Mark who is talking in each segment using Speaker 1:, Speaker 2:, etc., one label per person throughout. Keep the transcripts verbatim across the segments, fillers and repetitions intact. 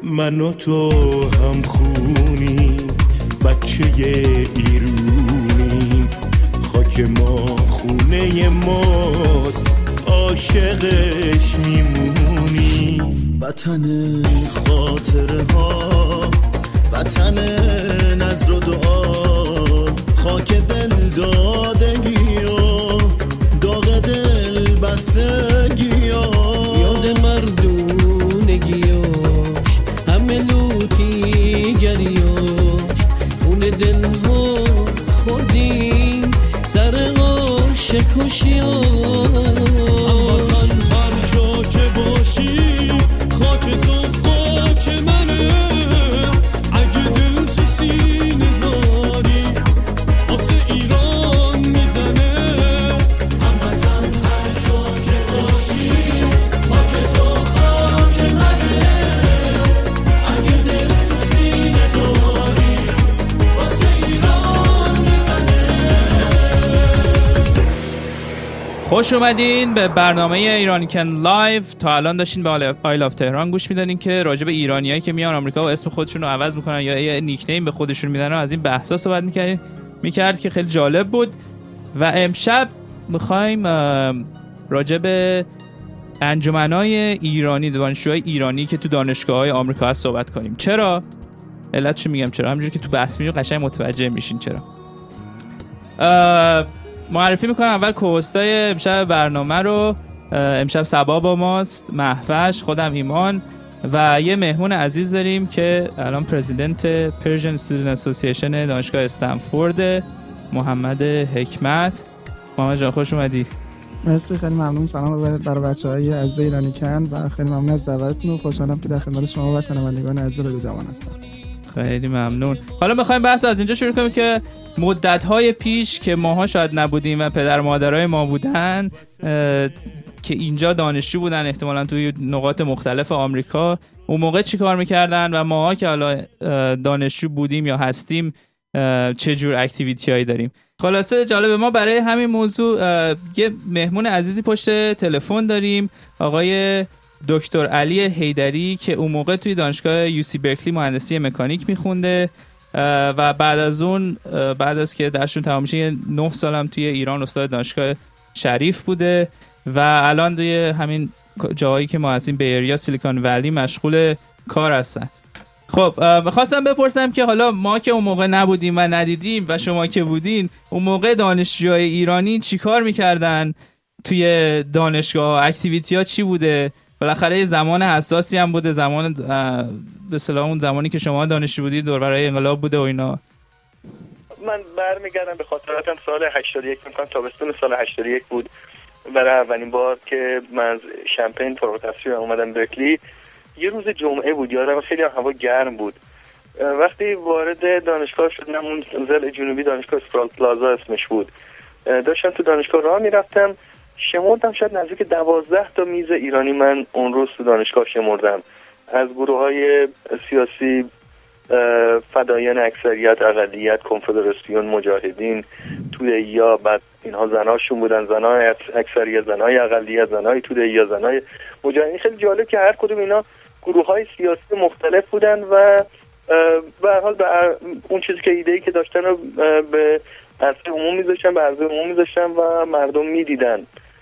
Speaker 1: من و تو هم خونی بچه ایرونی، خاک ما خونه ماست عاشقش میمونی. وطن خاطره ها، وطن نظر و دعا، خاک دل دادگی و داغ دل بستگی ها.
Speaker 2: یاد مردونگیاش همه لوتی گریاش، خون دل ها خوردیم سر عاشق و شیار.
Speaker 1: هموطن هر جا که باشی خاک تو خاک منه، اگه دل تو سینه داری واسه ایران میزنه. هموطن هر جا که باشی خاک تو خاک منه، اگه دل تو سینه داری واسه ایران میزنه.
Speaker 3: خوش اومدین به برنامه ایرانیکن لایو. تا الان داشتین به آیل آف تهران گوش میدادین که راجع به ایرانیایی که میان آمریکا و اسم خودشون رو عوض میکنن یا یه نیکنیم به خودشون میدن و از این بحثا صحبت میکردیم میکرد که خیلی جالب بود. و امشب میخوایم راجع به انجمنای ایرانی، دانشجوهای ایرانی که تو دانشگاه‌های آمریکا هست صحبت کنیم. چرا؟ علتش میگم چرا، همونجوری که تو بحث میریم قشنگ متوجه میشین چرا. معرفی میکنم اول کوهستای امشب برنامه رو. امشب صبا با ماست، مهوش، خودم ایمان و یه مهمون عزیز داریم که الان پرزیدنت پرژن استودنت اسوسییشن دانشگاه استنفورد، محمد حکمت. محمد جان خوش اومدی.
Speaker 4: مرسی، خیلی ممنون. سلام برای بچه‌های عزیز ایرانیکن و خیلی ممنون از دعوتتون و خوشحالم که در خدمت شما و شنوندگان عزیز رادیو جوان هستم.
Speaker 3: خیلی ممنون. حالا می‌خوایم بحث از اینجا شروع کنیم که مدت‌های پیش که ماها شاید نبودیم و پدر مادرای ما بودن که اینجا دانشجو بودن احتمالاً توی نقاط مختلف آمریکا، اون موقع چی کار می‌کردن و ماها که حالا دانشجو بودیم یا هستیم چه جور اکتیویتی‌هایی داریم. خلاصه جالب ما برای همین موضوع یه مهمون عزیزی پشت تلفن داریم، آقای دکتر علی حیدری که اون موقع توی دانشگاه یو سی برکلی مهندسی مکانیک میخونده و بعد از اون بعد از که درسشون تمام میشه نه سالم توی ایران استاد دانشگاه شریف بوده و الان توی همین جایی که ما هستیم به ایریا سیلیکون ولی مشغول کار هستن. خب می‌خواستم بپرسم که حالا ما که اون موقع نبودیم و ندیدیم و شما که بودین، اون موقع دانشجوهای ایرانی چی کار میکردن توی دانشگاه؟ اکتیویتی‌ها چی بوده؟ بالاخره زمان حساسی هم بوده، زمان به اصطلاح اون زمانی که شما دانشجو بودید دور برای انقلاب بوده و اینا.
Speaker 5: من برمیگردم به خاطراتم سال هشتاد و یک، میگم تابستون سال هشتاد و یک بود برای اولین بار که من از شمپین فارغ التحصیل اومدم برکلی. یه روز جمعه بود، یادم خیلی هوا گرم بود. وقتی وارد دانشگاه شدم، اون زل جنوبی دانشگاه اسپرال پلازا اسمش بود، داشتم تو دانشگاه راه میرفتم، شمردم شاید نزدیک دوازده تا میز ایرانی من اون روز تو دانشگاه شمردم، از گروه های سیاسی، فدایان اکثریت، اقلیت، کنفدراسیون، مجاهدین توده یا بعد اینها زناشون بودن، زنای اکثریت، زنای اقلیت، زنای توده یا زنای مجاهدین. خیلی جالب که هر کدوم اینا گروه های سیاسی مختلف بودن و به هر حال به اون چیزی که ایده‌ای که داشتن رو به عرصه عموم میذاشتن، به عرضه عموم میذاشتن و مردم میدیدن.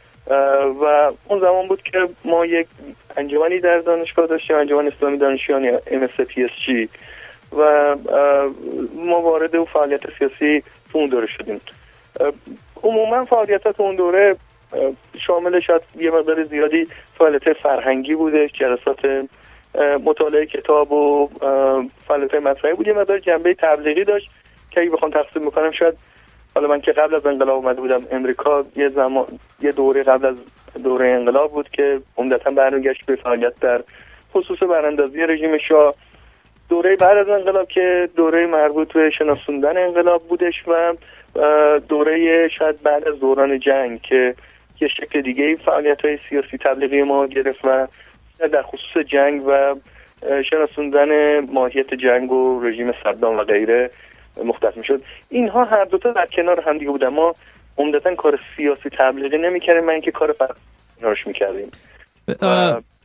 Speaker 5: و اون زمان بود که ما یک انجمنی در دانشگاه داشتیم، انجمن اسلامی دانشجویان یا ام اس پی اس جی، و ما وارد اون فعالیت سیاسی تو اون دوره شدیم. عموما فعالیتات اون دوره شامل شاید یه مقدار زیادی فعالیت فرهنگی بوده، جلسات مطالعه کتاب و فعالیت مطرحی بود، یه مقدار جنبه تبلیغی داشت که اگه بخوام تقسیم بکنم، شاید حالا من که قبل از انقلاب اومده بودم امریکا، یه زمان یه دوره قبل از دوره انقلاب بود که عمدتاً برمیگشت به فعالیت در خصوص براندازی رژیم شاه. دوره بعد از انقلاب که دوره مربوط به شناسوندن انقلاب بودش و دوره شاید بعد از دوران جنگ که یه شکل دیگه فعالیت‌های سیاسی تبلیغی ما گرفت و در خصوص جنگ و شناسوندن ماهیت جنگ و رژیم صدام و غیره مختص می‌شد. اینها هر دو تا در کنار هم دیگه بودن. ما عمدتاً کار سیاسی تبلیغی نمی‌کردیم، من اینکه کار فرهنگی روش می‌کردیم.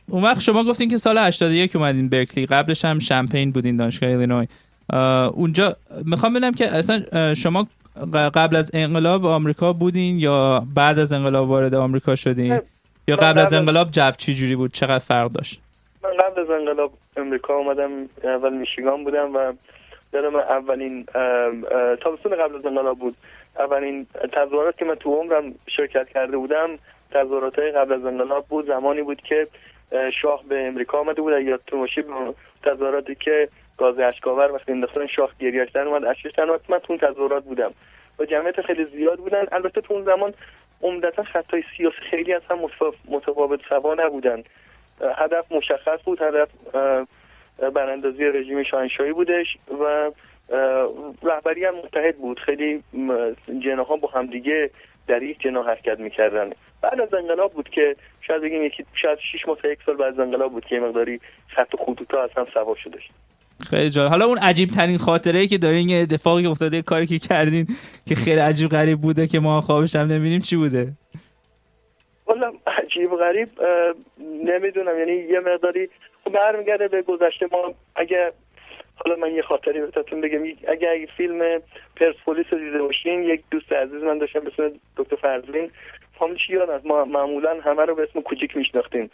Speaker 3: اون وقت شما گفتین که سال هشتاد و یک اومدین برکلی، قبلش هم شمپین بودین دانشگاه ایلینوی. اونجا میخوام ببینم که اصلا شما قبل از انقلاب آمریکا بودین یا بعد از انقلاب وارد آمریکا شدین؟ یا قبل از انقلاب جو چی جوری بود؟ چقدر فرق داشت؟
Speaker 5: من قبل از انقلاب امریکا اومدم، اول میشیگان بودم و یادم اولین تابستون قبل از انقلاب بود. اولین تظاهرات که من تو عمرم شرکت کرده بودم تظاهرات قبل از انقلاب بود. زمانی بود که شاه به امریکا آمده بود. یادتون باشه تظاهراتی که گاز اشکاور وقتی انداختن شاه گریه‌اش در اومد، اشکش در اومد. من تو اون تظاهرات بودم و جمعیت خیلی زیاد بودن. البته تو اون زمان عمدتا خطای سیاسی خیلی از هم متفاوت سوا نبودن. هدف مشخص بود، هدف براندازی رژیم شاهنشاهی بودش و رهبری هم متحد بود. خیلی جناح ها با همدیگه در یک جناح حرکت میکردن. بعد از انقلاب بود که شاید بگیم یکی شاید شش ماه تا یک سال بعد از انقلاب بود که مقداری خط و خطوطا از هم سوا شدش.
Speaker 3: خیلی جالب. حالا اون عجیب ترین خاطره‌ای که دارین، یه اتفاقی که افتاده، کاری که کردین که خیلی عجیب غریب بوده که ما خوابش هم نمی‌بینیم، چی بوده؟
Speaker 5: والا عجیب غریب نمیدونم، یعنی یه مقداری خب برمیگرده به گذشته ما. اگه حالا من یه خاطری بهتون بگم، اگه اگه فیلم پرسپولیس رو دیده باشین، یک دوست عزیز من داشتم به اسم دکتر فرزین، فامیلش یاد از ما معمولا همه رو به اسم کوچیک میشناختیم.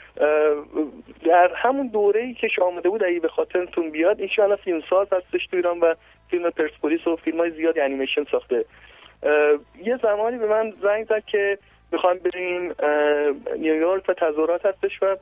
Speaker 5: در همون دوره‌ای که شاه آمده بود، اگه به خاطرتون بیاد، ان شاءالله فیلمساز هستش تو ایران و فیلم پرسپولیس و فیلم‌های زیادی انیمیشن ساخته. یه زمانی به من زنگ زد که میخوایم بریم نیویورک و تظاهرات هستش و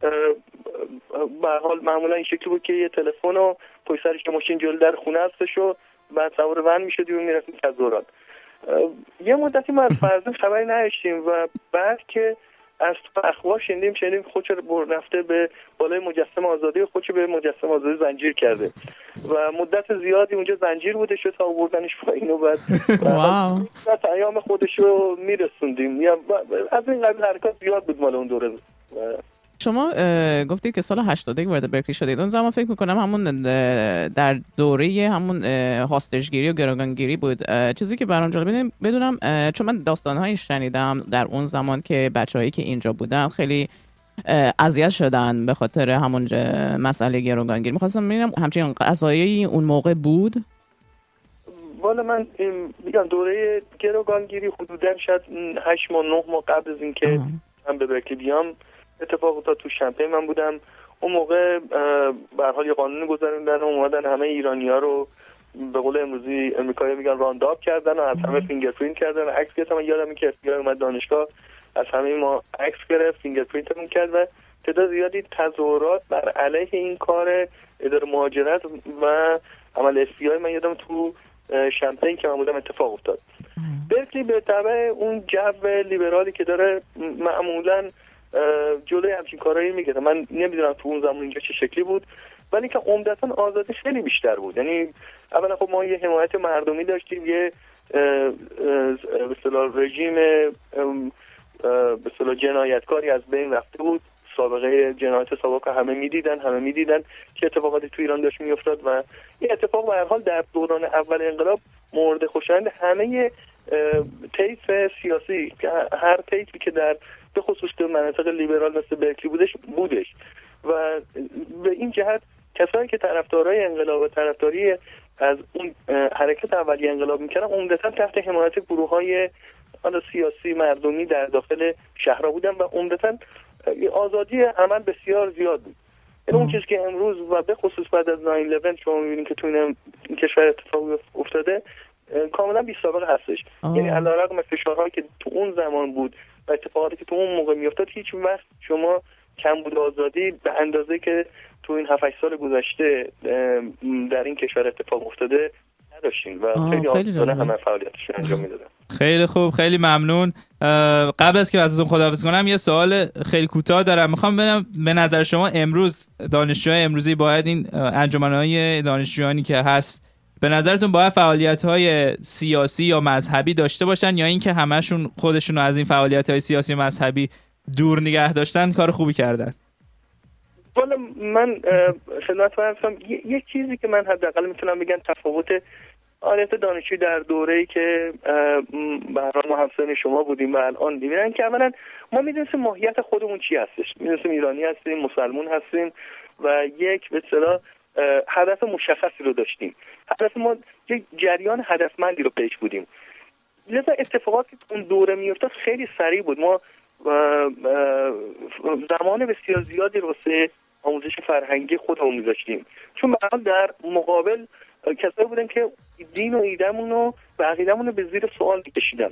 Speaker 5: به هر حال معمولا این شکلی بود که یه تلفن و پشت سرش ماشین جلوی در خونه هستش و بعد سوار ون میشدی و میرفتیم تظاهرات. یه مدتی ما از فرزین خبری نداشتیم و بعد که از اخبار شنیدیم شنیدیم خودش رو رفته به بالای مجسمه آزادی و خودش به مجسمه آزادی زنجیر کرده و مدت زیادی اونجا زنجیر بوده شد تا آوردنش پایین و بعد واو بعد ایام خودش رو میرسوندیم. یا از این قبیل حرکات زیاد بود مال اون دوره.
Speaker 6: شما گفتید که سال هشتاد و یک وارد برکلی شدید. اون زمان فکر میکنم همون در دوره همون هاستجگیری و گروگانگیری بود. چیزی که برام جالبه بدونم، چون من داستانهایی شنیدم در اون زمان که بچه‌هایی که اینجا بودن خیلی اذیت شدن به خاطر همون مسئله گروگانگیری. می‌خواستم ببینم همچین قضایی اون موقع بود؟
Speaker 5: والا من میگم دوره گروگانگیری حدوداً شاید هشت ماه نه ماه قبل از اینکه من به برکلی بیام اتفاق افتاد. تو شمپین من بودم اون موقع. به هر حال یه قانون گذاروندن و اومدن همه ایرانی‌ها رو به قول امروزی امریکایی میگن رانداب کردن و از همه فینگرپرینت کردن و عکس گرفتن. من یادم که اف بی آی اومد دانشگاه از همه ما عکس گرفت، فینگرپرینتمون کرد و تعداد زیادی تظاهرات بر علیه این کار اداره مهاجرت و عمل اف بی آی من یادم تو شمپین که من بودم اتفاق افتاد. برکلی به تبع اون جو لیبرالی که داره معمولاً جلوی همچین کارهایی میگیره. من نمیدونم تو اون زمان اینجا چه شکلی بود، ولی که عمدتاً آزادی خیلی بیشتر بود. یعنی اولا خب ما یه حمایت مردمی داشتیم، یه به اصطلاح رژیم به اصطلاح جنایتکاری از بین رفته بود. سابقه جنایت سابق همه میدیدن همه میدیدن که اتفاقاتی تو ایران داشت میافتاد و این اتفاق به هر حال در دوران اول انقلاب مورد خوشایند همه طیف سیاسی، هر طیفی که در به خصوص در مناطق لیبرال مثل برکلی بودش بودش و به این جهت کسانی که طرفدارای انقلاب و طرفداری از اون حرکت اولیه انقلاب میکردن عمدتاً تحت حمایت گروه‌های سیاسی مردمی در داخل شهرها بودن و عمدتاً آزادی عمل بسیار زیاد بود. این اون چیزی که امروز و به خصوص بعد از ناین الیون شما می‌بینید که تو این کشور اتفاق افتاده کاملا بی سابقه هستش. یعنی علیرغم فشارهایی که تو اون زمان بود و اتفاقاتی که تو اون موقع میافتاد، هیچ وقت شما کمبود آزادی به اندازه که تو این هفت هشت سال گذشته در این کشور اتفاق افتاده نداشتین و خیلی آزادانه همه فعالیتشون انجام میدادن.
Speaker 3: خیلی خوب، خیلی ممنون. قبل از که ازتون خداحافظی کنم یه سوال خیلی کوتاه دارم. میخوام ببینم به نظر شما امروز دانشجوهای امروزی باید این انجمنهای دانشجویانی که هست به نظرتون باید فعالیت‌های سیاسی یا مذهبی داشته باشن یا اینکه همشون خودشون رو از این فعالیت‌های سیاسی و مذهبی دور نگه داشتن کار خوبی کردن؟
Speaker 5: والا من خدمتتون هستم. یک چیزی که من حداقل میتونم بگم تفاوت آلیت دانشجوی در دوره‌ای که به هر حال ما همسن شما بودیم و الان می‌بینن که اولا ما می‌دونیم ماهیت خودمون چی هستش، می‌دونیم ایرانی هستیم، مسلمان هستیم و یک به اصطلاح هدف مشخصی رو داشتیم. هدف ما یک جریان هدفمندی رو پیش بودیم. لذا اتفاقاتی اون دوره میافتاد خیلی سریع بود. ما زمان بسیار زیادی رو واسه آموزش فرهنگی خودمون می‌ذاشتیم، چون به حال در مقابل کسایی بودن که دین و ایدمون و عقیدمون رو به زیر سوال می‌کشیدن.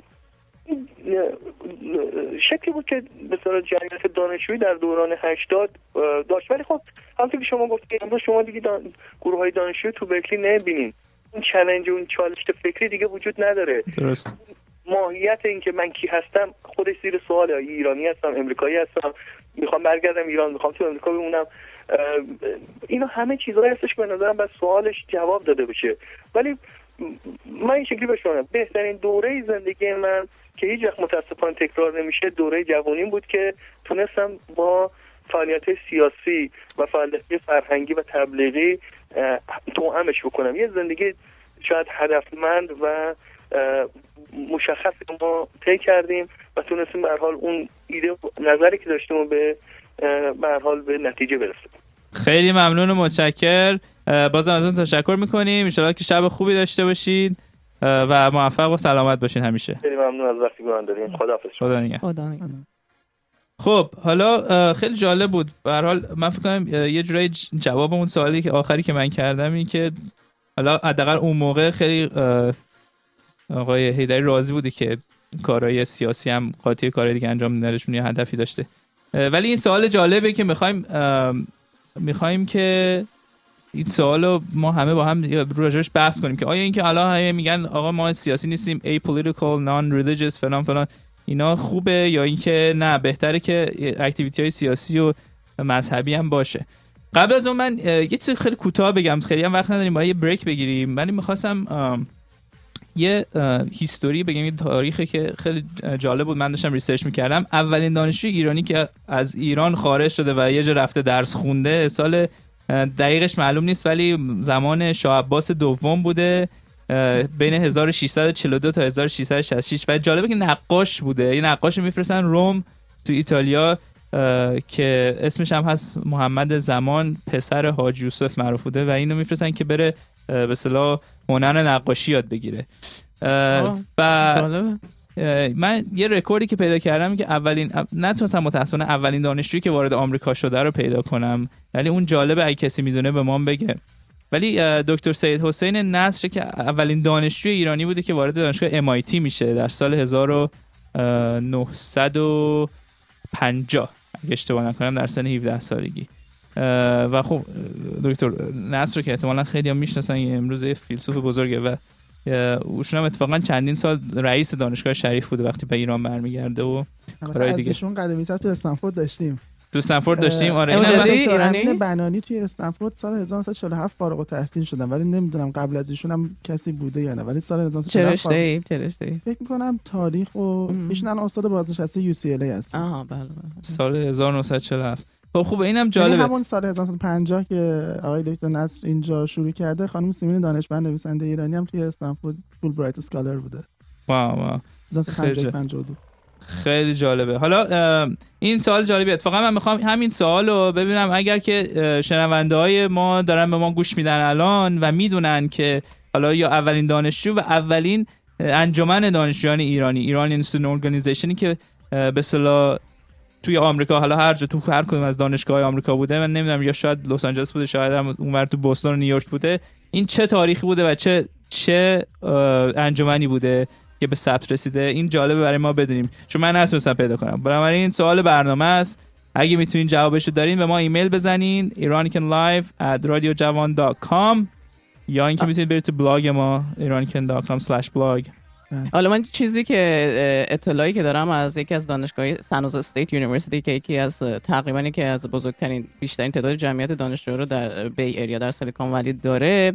Speaker 5: شکلی بود که به صورت جریان دانشجویی در دوران هشتاد داشت. ولی خب همونطور که شما گفتید امروز شما دیگه دان... گروه های دانشجویی تو برکلی نمی‌بینین. اون چالش و اون چالش فکری دیگه وجود نداره.
Speaker 3: درست.
Speaker 5: ماهیت این که من کی هستم خودش زیر سواله. ایرانی هستم، امریکایی هستم، میخوام برگردم ایران، میخوام تو امریکا بمونم، اینا همه چیزایی هستش به نظرم بس سوالش جواب داده بشه. ولی من این شکلی بشونم بهترین دوره زندگی من که هیچ وقت متاسفانه تکرار نمیشه دوره جوانی بود که تونستم با فعالیت سیاسی و فعالیت فرهنگی و تبلیغی توأمش بکنم. یه زندگی شاید هدفمند و مشخصی ما طی کردیم و تونستیم به هر حال اون ایده نظری که داشتیم و به به هر حال به نتیجه برسیم.
Speaker 3: خیلی ممنون و متشکر. بازم ازتون تشکر میکنیم. ان شاءالله که شب خوبی داشته باشید و موفق و سلامت باشین همیشه.
Speaker 5: خیلی ممنون از وقتی گذاشتین دادین. خداحافظ.
Speaker 3: خدا نگهدار.
Speaker 6: خدا نگهدار.
Speaker 3: خب حالا خیلی جالب بود. به هر حال من فکر کنم یه جورایی جواب اون سوالی که آخری که من کردم این که حالا حداقل اون موقع خیلی آقای حیدری راضی بوده که کارهای سیاسی هم قاطی کارهای دیگه انجام میدنشون یه هدفی داشته. ولی این سوال جالبه که میخوایم میخوایم که این سوالو ما همه با هم راجعش بحث کنیم که آیا این که الان میگن آقا ما سیاسی نیستیم apolitical non-religious فلان فلان اینا خوبه یا اینکه نه بهتره که اکتیویتی های سیاسی و مذهبی هم باشه. قبل از اون من یه چیز خیلی کوتاه بگم، خیلی هم وقت نداریم، با یه بریک بگیریم. ولی میخواستم یه هیستوری بگم، یه تاریخی که خیلی جالب بود. من داشتم ریسرچ میکردم. اولین دانشجوی ایرانی که از ایران خارج شده و یه جا رفته درس خونده سال دقیقش معلوم نیست ولی زمان شاه عباس دوم بوده، بین هزار و ششصد و چهل و دو تا هزار و ششصد و شصت و شش. و جالبه که نقاش بوده. یه نقاش میفرستن روم تو ایتالیا که اسمش هم هست محمد زمان، پسر حاجی یوسف معروف بوده و اینو میفرستن که بره به اصطلاح هنر نقاشی یاد بگیره. و من یه رکوردی که پیدا کردم که اولین نتونستم متأسفانه اولین دانشجویی که وارد آمریکا شده رو پیدا کنم، ولی اون جالبه اگه کسی میدونه به ما بگه. ولی دکتر سید حسین نصر که اولین دانشجوی ایرانی بوده که وارد دانشگاه ام آی تی میشه در سال هزار و نهصد و پنجاه اگه اشتباه نکنم، در سن هفده سالگی. و خب دکتر نصر که احتمالاً خیلی هم میشناسن، امروز یه فیلسوف بزرگه و اوشون هم اتفاقا چندین سال رئیس دانشگاه شریف بوده وقتی به ایران برمیگرده و کارهای دیگه.
Speaker 4: ازشون قدمی‌تر تو استنفورد داشتیم.
Speaker 3: تو استنفورد داشتیم. آره
Speaker 4: این امین بنانی توی استنفورد سال هزار و نهصد و چهل و هفت فارغ التحصیل شدن، ولی نمیدونم قبل از ایشون هم کسی بوده یا نه. ولی سال هزار و نهصد و چهل و هفت
Speaker 6: چه رشته‌ای چه رشته‌ای فکر
Speaker 4: می‌کنم تاریخ و ایشون الان استاد بازنشسته یو سی ال ای هستن.
Speaker 6: آها بله بله.
Speaker 3: سال هزار و نهصد و چهل و هفت. خب خوبه، اینم جالبه.
Speaker 4: همون سال هزار و نهصد و پنجاه که آقای دکتر نصر اینجا شروع کرده، خانم سیمین دانشمند نویسنده ایرانی هم توی استنفورد فول برایت اسکالر بوده.
Speaker 3: واو واو.
Speaker 4: هزار و نهصد و پنجاه و دو.
Speaker 3: خیلی جالبه. حالا این سوال جالبه. اتفاقا من میخوام همین سوال رو ببینم اگر که شنونده های ما دارن به ما گوش میدن الان و میدونن که حالا یا اولین دانشجو و اولین انجمن دانشجویان ایرانی ایران اینستیتوت ارگانیزیشنی که به اصطلاح توی آمریکا، حالا هر جا تو هر کدوم از دانشگاه‌های آمریکا بوده، من نمیدونم یا شاید لس آنجلس بوده، شاید هم اونور تو بوستون و نیویورک بوده، این چه تاریخی بوده و چه چه انجمنی بوده که به ثبت رسیده. این جالبه برای ما بدونیم چون من نتونستم پیدا کنم. بنابراین این سوال برنامه است. اگه میتونین جوابشو دارین به ما ایمیل بزنین iranicanlive at radiojavan dot com یا اینکه میتونید برید تو بلاگ ما iranican dot com slash blog.
Speaker 6: حالا من چیزی که اطلاعی که دارم از یکی از دانشگاه سن استیت یونیورسیتی که یکی از تقریبا یکی از بزرگترین بیشترین تعداد جمعیت دانشجو رو در بی اریا در سیلیکون ولی داره،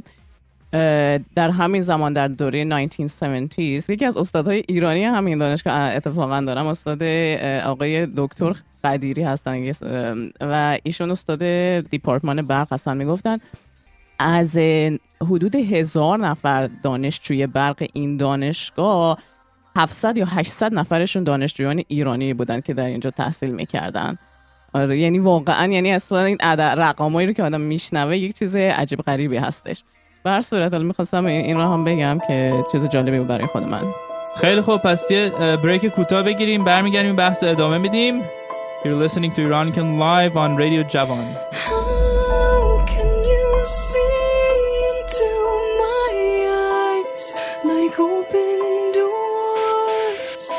Speaker 6: در همین زمان در دوره نوزده هفتاد یکی از استادهای ایرانی همین دانشگاه اتفاقا دارم، استاد آقای دکتر قدیری هستن و ایشون استاد دیپارتمان برق هستن. میگفتن از حدود هزار نفر دانشجوی برق این دانشگاه هفتصد یا هشتصد نفرشون دانشجویان ایرانی بودن که در اینجا تحصیل میکردن. آره یعنی واقعا یعنی اصلا این رقمایی رو که آدم میشنوه یک چیز عجیب غریبی هستش. به هر صورت الان میخواستم این رو هم بگم که چیز جالبی بود برای خود من.
Speaker 3: خیلی خوب، پس یه بریک کوتاه بگیریم، برمیگردیم بحث ادامه میدیم. You're listening to Iranican Live on Radio Javan.
Speaker 7: How can you see into my eyes like open doors,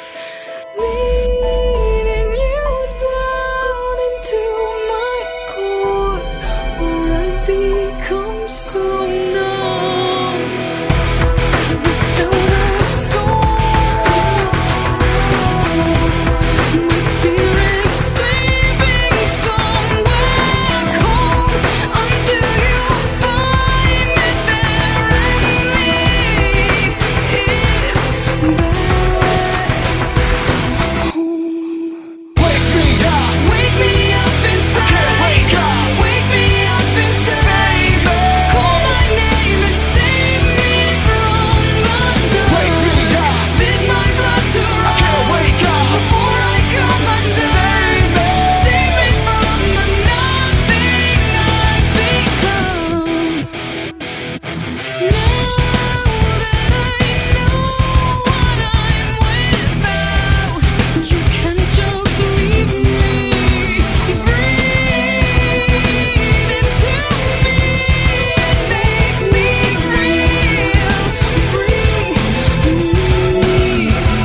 Speaker 7: leading you down into my core, where I become so numb without a soul. My spirit sleeping somewhere cold until you find me there and lead it back home. Wake me up, wake me up inside. Wake up, wake me up inside. Call my name and save me from the dark. Wake me up, bid my blood to run. Wake up before I come undone. Save me from the nothing I've become. Now that I know what I'm without, you can just leave me. Breathe into me, make me real. Bring me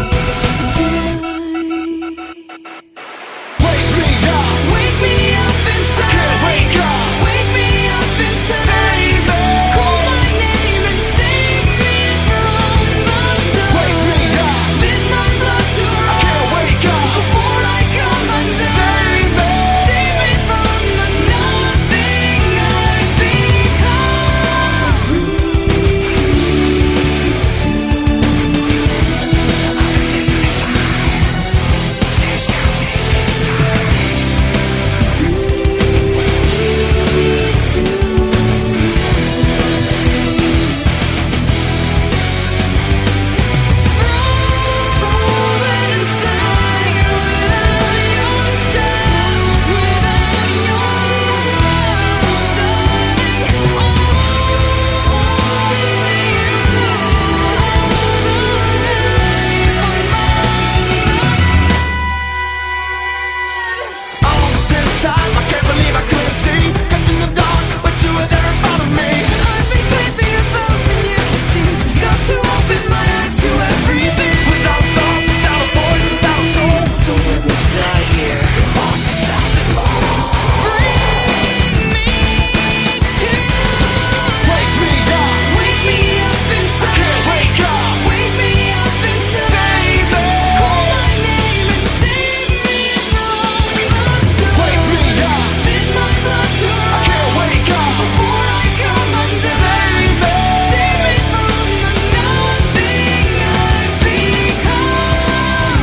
Speaker 7: tonight. Wake me up, wake me up inside. Wake up, wake me up inside. Call my name and save me from the dark. Wake me up, bid my blood to run. Wake up before I come undone. Save me from the nothing I've frozen inside without your touch, without your love, darling. Only you are the life of mine. All this time I can't believe I couldn't see. Kept in the dark, but you were there in front of me. I've been sleeping a thousand years it seems. Got to open my eyes to everything. Without thought, without a voice, without a soul. So when we die here, lost without the law. Bring me to wake me up, wake me up inside. I can't wake up, wake me up inside. Call my name and save me from the dark. Wake me up, bid my blood to run. I can't wake up before I come undone. Save me, save me from the nothing I've become.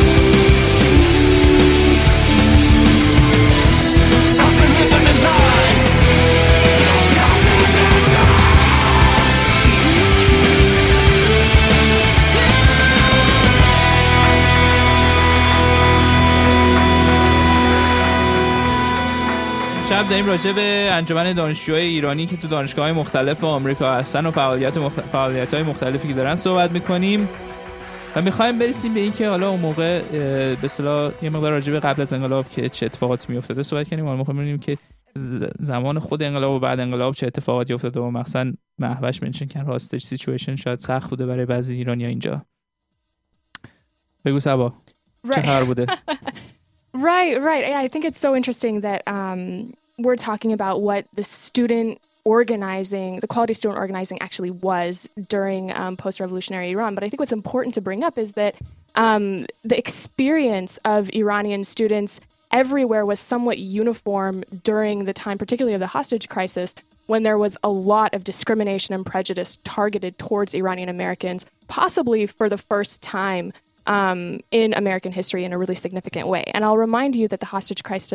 Speaker 7: Nothing in the night. There's nothing inside.
Speaker 3: شب داریم راجع به انجمن دانشجوهای ایرانی که تو دانشگاه‌های مختلف آمریکا هستن و فعالیت مخ... فعالیت‌های مختلفی که دارن صحبت می‌کنیم و می‌خوایم برسیم به این که حالا اون موقع اه، به اصطلاح یه مقدار راجع به قبل از انقلاب که چه اتفاقاتی می‌افتاده صحبت کنیم. حالا می‌خوایم ببینیم که ز- زمان خود انقلاب و بعد انقلاب چه اتفاقاتی افتاده و مثلا محوش منشن که راستش سیچویشن شاید سخت بوده برای بعضی ایرانی‌ها اینجا. بگو سبا چه خبر بوده؟
Speaker 8: Right, right. Yeah, I think it's so interesting that um, we're talking about what the student organizing, the quality of student organizing actually was during um, post-revolutionary Iran. But I think what's important to bring up is that um, the experience of Iranian students everywhere was somewhat uniform during the time, particularly of the hostage crisis, when there was a lot of discrimination and prejudice targeted towards Iranian Americans, possibly for the first time um, in American history in a really significant way. And I'll remind you that the hostage crisis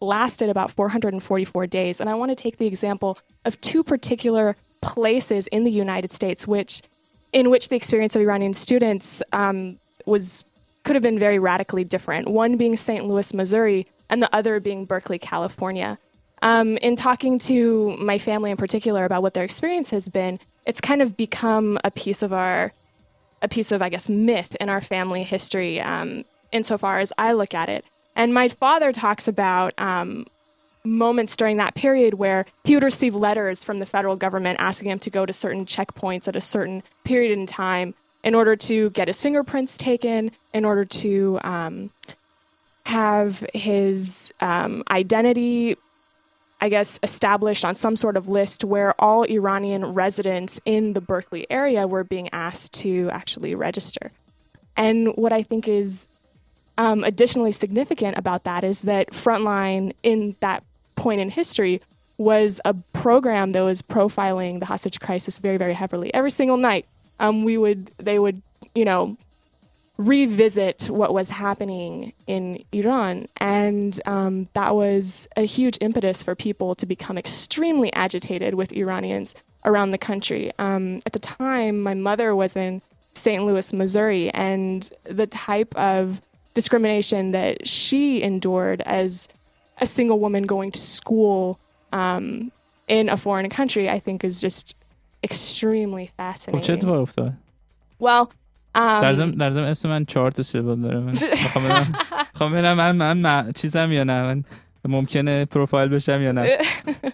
Speaker 8: lasted about four hundred forty-four days. And I want to take the example of two particular places in the United States which in which the experience of Iranian students um, was could have been very radically different. One being Saint Louis, Missouri, and the other being Berkeley, California. Um, in talking to my family in particular about what their experience has been, it's kind of become a piece of our, a piece of, I guess, myth in our family history, um, insofar as I look at it. And my father talks about um, moments during that period where he would receive letters from the federal government asking him to go to certain checkpoints at a certain period in time in order to get his fingerprints taken, in order to um, have his um, identity, I guess, established on some sort of list where all Iranian residents in the Berkeley area were being asked to actually register. And what I think is um, additionally significant about that is that Frontline, in that point in history, was a program that was profiling the hostage crisis very, very heavily. Every single night, um, we would, they would, you know, revisit what was happening in Iran. And um, that was a huge impetus for people to become extremely agitated with Iranians around the country. Um, at the time, my mother was in Saint Louis, Missouri, and the type of discrimination that she endured as a single woman going to school um, in a foreign country, I think is just extremely fascinating. Well,
Speaker 3: در ضمن در ضمن اسم من چهار تا سیبل داره. من میخوام ببینم میخوام ببینم من من, من چیزم یا نه، من ممکنه پروفایل بشم یا نه.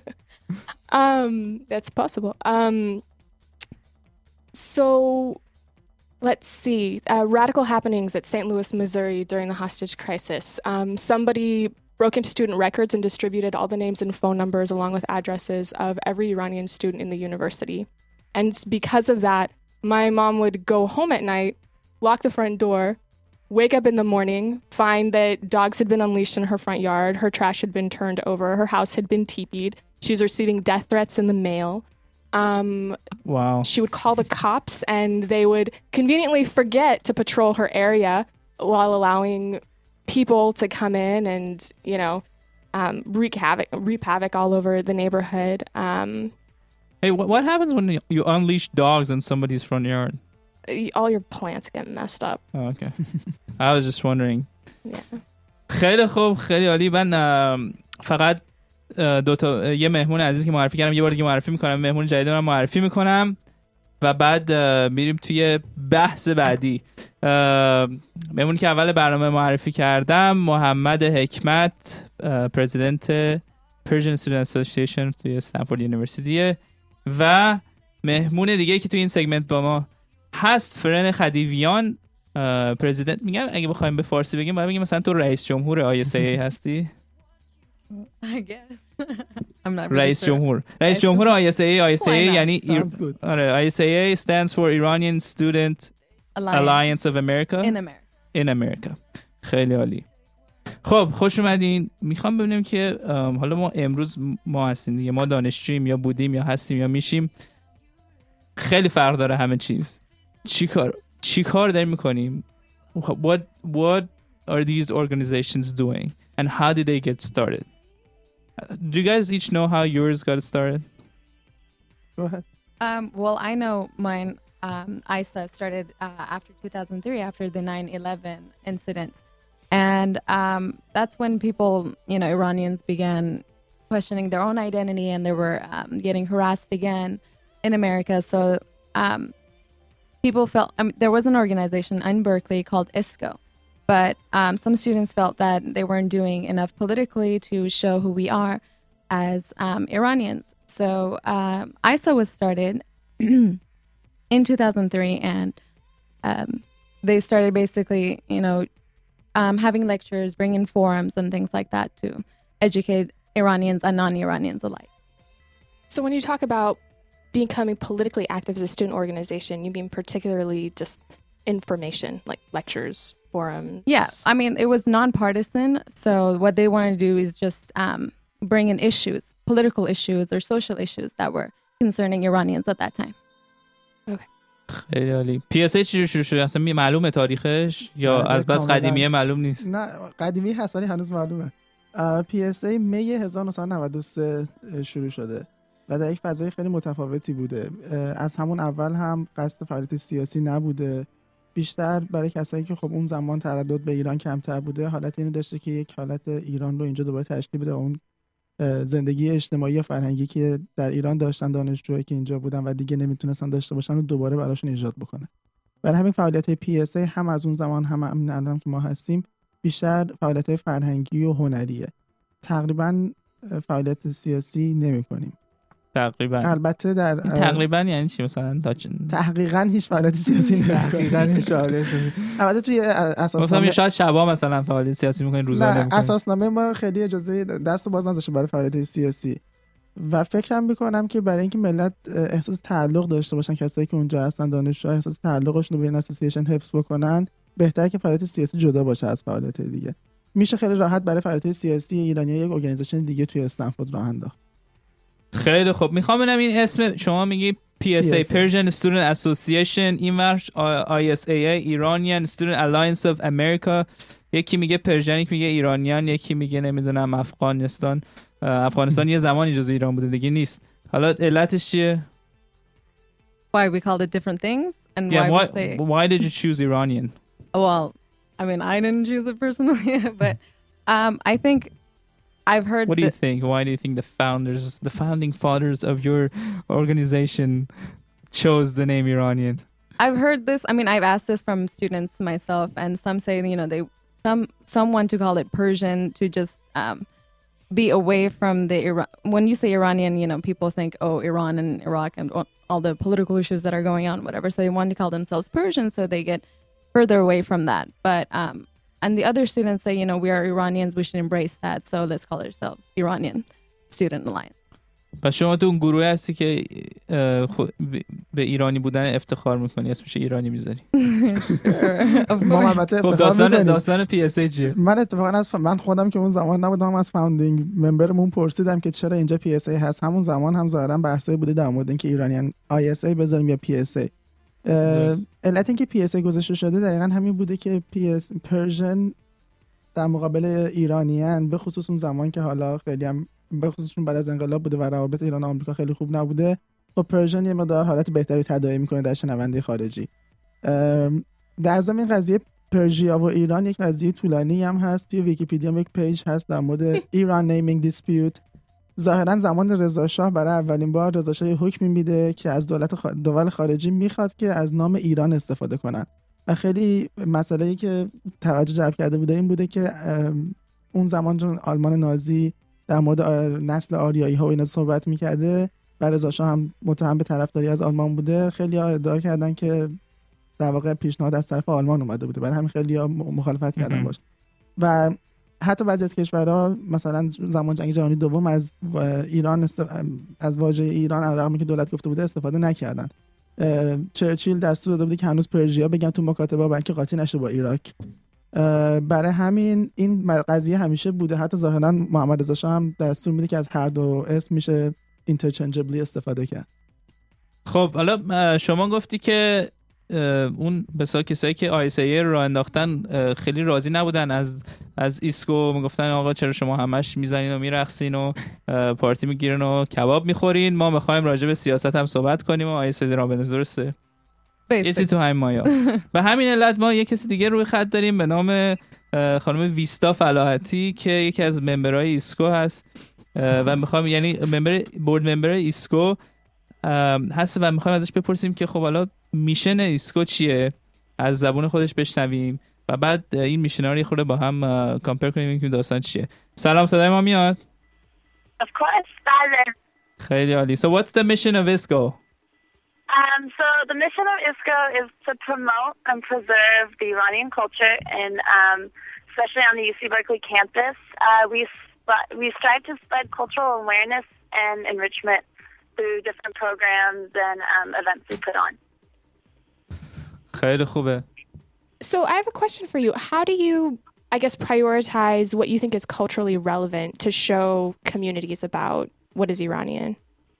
Speaker 8: um that's possible. Um so let's see, uh, radical happenings at Saint Louis, Missouri during the hostage crisis. Um somebody broke into student records and distributed all the names and phone numbers along with addresses of every Iranian student in the university. And because of that, my mom would go home at night, lock the front door, wake up in the morning, find that dogs had been unleashed in her front yard, her trash had been turned over, her house had been teepeed, she was receiving death threats in the mail. Um,
Speaker 3: wow.
Speaker 8: She would call the cops and they would conveniently forget to patrol her area while allowing people to come in and, you know, um, wreak havoc, reap havoc all over the neighborhood. Um,
Speaker 3: Hey, what, what happens when you, you unleash dogs in somebody's front yard?
Speaker 8: All your plants get messed up.
Speaker 3: Oh, okay. I was just wondering.
Speaker 8: Yeah.
Speaker 3: خیلی خوب، خیلی عالی. من فقط دو تا یه مهمون عزیز که معرفی کردم یه بار دیگه معرفی میکنم، مهمون جدید رو معرفی میکنم و بعد میریم توی بحث بعدی. مهمونی که اول برنامه معرفی کردم محمد حکمت، پرزیدنت Persian Student Association توی استنفورد یونیورسیتیه و مهمون دیگه که توی این سگمنت با ما هست فرن خدیویان، پرزیدنت. میگم اگه بخوایم به فارسی بگیم باید بگیم مثلا تو رئیس جمهور آی اس ای هستی.
Speaker 9: I guess. I'm not really
Speaker 3: رئیس
Speaker 9: sure.
Speaker 3: جمهور رئیس جمهور آی اس ای. آی اس ای
Speaker 9: Why not?
Speaker 3: یعنی
Speaker 4: Sounds good.
Speaker 3: آره آی اس ای stands for Iranian Student Alliance of America
Speaker 9: in America.
Speaker 3: in America. خیلی عالی. خب خوش اومدین. میخوام ببینیم که حالا ما امروز ما هستیم دیگه، ما دانشجوییم یا بودیم یا هستیم یا میشیم، خیلی فرق داره همه چیز. چی کار چی کار داریم میکنیم؟ What what are these organizations doing and how did they get started? Do you guys each know how yours got started?
Speaker 4: Go ahead.
Speaker 9: Um, well, I know mine, um, I S A started uh, after two thousand three, after the nine eleven incidents. And um, that's when people, you know, Iranians began questioning their own identity, and they were um, getting harassed again in America. So um, people felt, I mean, there was an organization in Berkeley called I S C O, but um, some students felt that they weren't doing enough politically to show who we are as um, Iranians. So um, I S A was started in two thousand three, and um, they started basically, you know, Um, having lectures, bringing forums and things like that to educate Iranians and non-Iranians alike.
Speaker 8: So when you talk about becoming politically active as a student organization, you mean particularly just information, like lectures, forums?
Speaker 9: Yeah, I mean, it was nonpartisan. So what they wanted to do is just um, bring in issues, political issues or social issues that were concerning Iranians at that time.
Speaker 8: Okay.
Speaker 3: خیلی عالی. پی اس ای چجوری شروع شده؟ اصلا معلومه تاریخش یا
Speaker 4: بله،
Speaker 3: از بس
Speaker 4: کاملا.
Speaker 3: قدیمیه معلوم نیست؟
Speaker 4: نه قدیمی هست ولی هنوز معلومه. پی اس ای می هزار و نهصد و نود و سه شروع شده و در یک فضای خیلی متفاوتی بوده. از همون اول هم قصد فعالیت سیاسی نبوده، بیشتر برای کسایی که خب اون زمان تردد به ایران کمتر بوده، حالت اینو داشته که یک حالت ایران رو اینجا دوباره تشکیل بده و اون زندگی اجتماعی و فرهنگی که در ایران داشتن دانشجوهایی که اینجا بودن و دیگه نمیتونستن داشته باشن و دوباره براشون ایجاد بکنه. برای همین فعالیت‌های پی اس ای هم از اون زمان هم الان که ما هستیم بیشتر فعالیت‌های فرهنگی و هنریه. تقریبا فعالیت سیاسی نمی‌کنیم.
Speaker 3: تقریبا.
Speaker 4: البته در
Speaker 3: تقریبا یعنی چی مثلا تا چن...
Speaker 4: تحقیقاً هیچ فعالیت سیاسی نمی‌کنیم.
Speaker 3: تقریبا هیچ فعالیت سیاسی.
Speaker 4: البته توی اساسنامه
Speaker 3: مثلا شاید شبا مثلا فعالیت سیاسی می‌کنین روزا نمی‌کنین.
Speaker 4: اساسنامه ما خیلی اجازه دست باز نذاشته برای فعالیت سیاسی و فکرم می‌کنم که برای اینکه ملت احساس تعلق داشته باشن، کسایی که اونجا هستن دانشجو احساس تعلقشون رو به این اسوسییشن حفظ بکنن، بهتره که فعالیت سیاسی جدا باشه از فعالیت دیگه. میشه خیلی راحت برای فعالیت سیاسی ایرانی‌ها یک ارگانیزیشن دیگه توی استنفورد راه انداخت.
Speaker 3: خیلی خب، میخوام ببینم این اسم شما میگی پی اس ای Persian Student Association، این ورش آی اس ای ای Iranian Student Alliance of America، یکی میگه پرژن، یکی میگه ایرانیان، یکی میگه نمیدونم افغانستان. افغانستان یه زمانی جزو ایران بوده دیگه نیست. حالا علتش چیه؟
Speaker 9: Why we called it different things and
Speaker 3: yeah,
Speaker 9: why,
Speaker 3: why
Speaker 9: we say
Speaker 3: why did you choose Iranian?
Speaker 9: Well, I mean, I didn't choose it personally, but um, I think I've heard.
Speaker 3: What do you
Speaker 9: that-
Speaker 3: think? Why do you think the founders, the founding fathers of your organization, chose the name Iranian?
Speaker 9: I've heard this. I mean, I've asked this from students myself, and some say, you know, they some some want to call it Persian to just um, be away from the Iran. When you say Iranian, you know, people think, oh, Iran and Iraq and all the political issues that are going on, whatever. So they want to call themselves Persian, so they get further away from that. But um, and the other students say, you know, we are Iranians, we should embrace that. So let's call ourselves Iranian Student Alliance.
Speaker 3: پس شما تو اون گروه هستی که به ایرانی بودن افتخار میکنی، اسمش ایرانی میذاری.
Speaker 4: ما البته
Speaker 3: خب
Speaker 4: افتخار
Speaker 3: داستان
Speaker 4: میکنیم.
Speaker 3: داستان پی اس ای چیه؟
Speaker 4: من اتفاقا از من خودم که اون زمان نبودم، از فاوندینگ ممبرمون پرسیدم که چرا اینجا پی اس ای هست. همون زمان هم ظاهرا بحثی بوده در مورد اینکه ایرانیان آی اس ای بذاریم یا پی اس ای. علت اینکه پی اس ای گذاشته شده دقیقاً همین بوده که پی اس پرژن در مقابل ایرانیان، به خصوص اون زمان که حالا خیلی هم به خصوص بعد از انقلاب بوده و روابط ایران و آمریکا خیلی خوب نبوده، خب پرژن یه مقدار حالت بهتری تداعی میکنه در شنونده خارجی. در ضمن قضیه پرژیا و ایران یک قضیه طولانی هم هست. توی ویکی‌پدیا یک پیج هست در مورد ایران نیمینگ دیسپیوت. ظاهرا زمان رضا شاه برای اولین بار رضا شاه حکمی میده که از دولت خ... دول خارجی میخواد که از نام ایران استفاده کنن و خیلی مسئله‌ای که توجه جلب کرده بوده این بوده که اون زمان چون آلمان نازی در مورد نسل آریایی ها و اینا صحبت میکرده و رضا شاه هم متهم به طرفداری از آلمان بوده، خیلی ها ادعا کردن که در واقع پیشنهاد از طرف آلمان اومده بوده، برای همین خیلی ها مخالفت کردن باش. و حتی بعضی از کشورها مثلا زمان جنگ جهانی دوم از ایران است... از واژه ایران علاوه که دولت گفته بوده استفاده نکردن. چرچیل دستور داده بوده که هنوز پرژیا بگن تو مکاتبه بلکه قاطی نشه با عراق. برای همین این قضیه همیشه بوده. حتی ظاهرا محمد رضا شاه هم دستور میده که از هر دو اسم میشه اینترچنجبلی استفاده کرد.
Speaker 3: خب حالا شما گفتی که اون بسیار کسایی که آی اس ای رو انداختن خیلی راضی نبودن از از ایسکو، میگفتن آقا چرا شما همش میزنین و میرقصین و پارتی میگیرین و کباب میخورین، ما میخوایم راجع به سیاست هم صحبت کنیم و آی اس ای را بندازیم. درسته؟ یه چیزی تو همین مایا. به همین علت ما یه کسی دیگه روی خط داریم به نام خانم ویستا فلاحتی که یکی از ممبرای ایسکو هست و میخوام یعنی ممبر بورد ممبر ایسکو هست و میخوایم ازش بپرسیم که خب حالا میشن ایسکو چیه، از زبون خودش بشنویم و بعد این میشن‌ها رو خورده با هم کامپیر کنیم که داستان چیه. سلام، صدای ما میاد؟
Speaker 10: Of course, بله.
Speaker 3: خیلی عالی. So what's the mission of ISKO?
Speaker 10: Um, so the mission of ISKO is to promote and preserve the Iranian culture, and um, especially on the U C Berkeley campus, uh, we sp- we strive to spread cultural awareness and enrichment through different programs and um, events we put on.
Speaker 3: خیلی خوبه.
Speaker 8: So I have a question for you. How do you, I guess, prioritize what you think is culturally relevant to show communities about what is Iranian?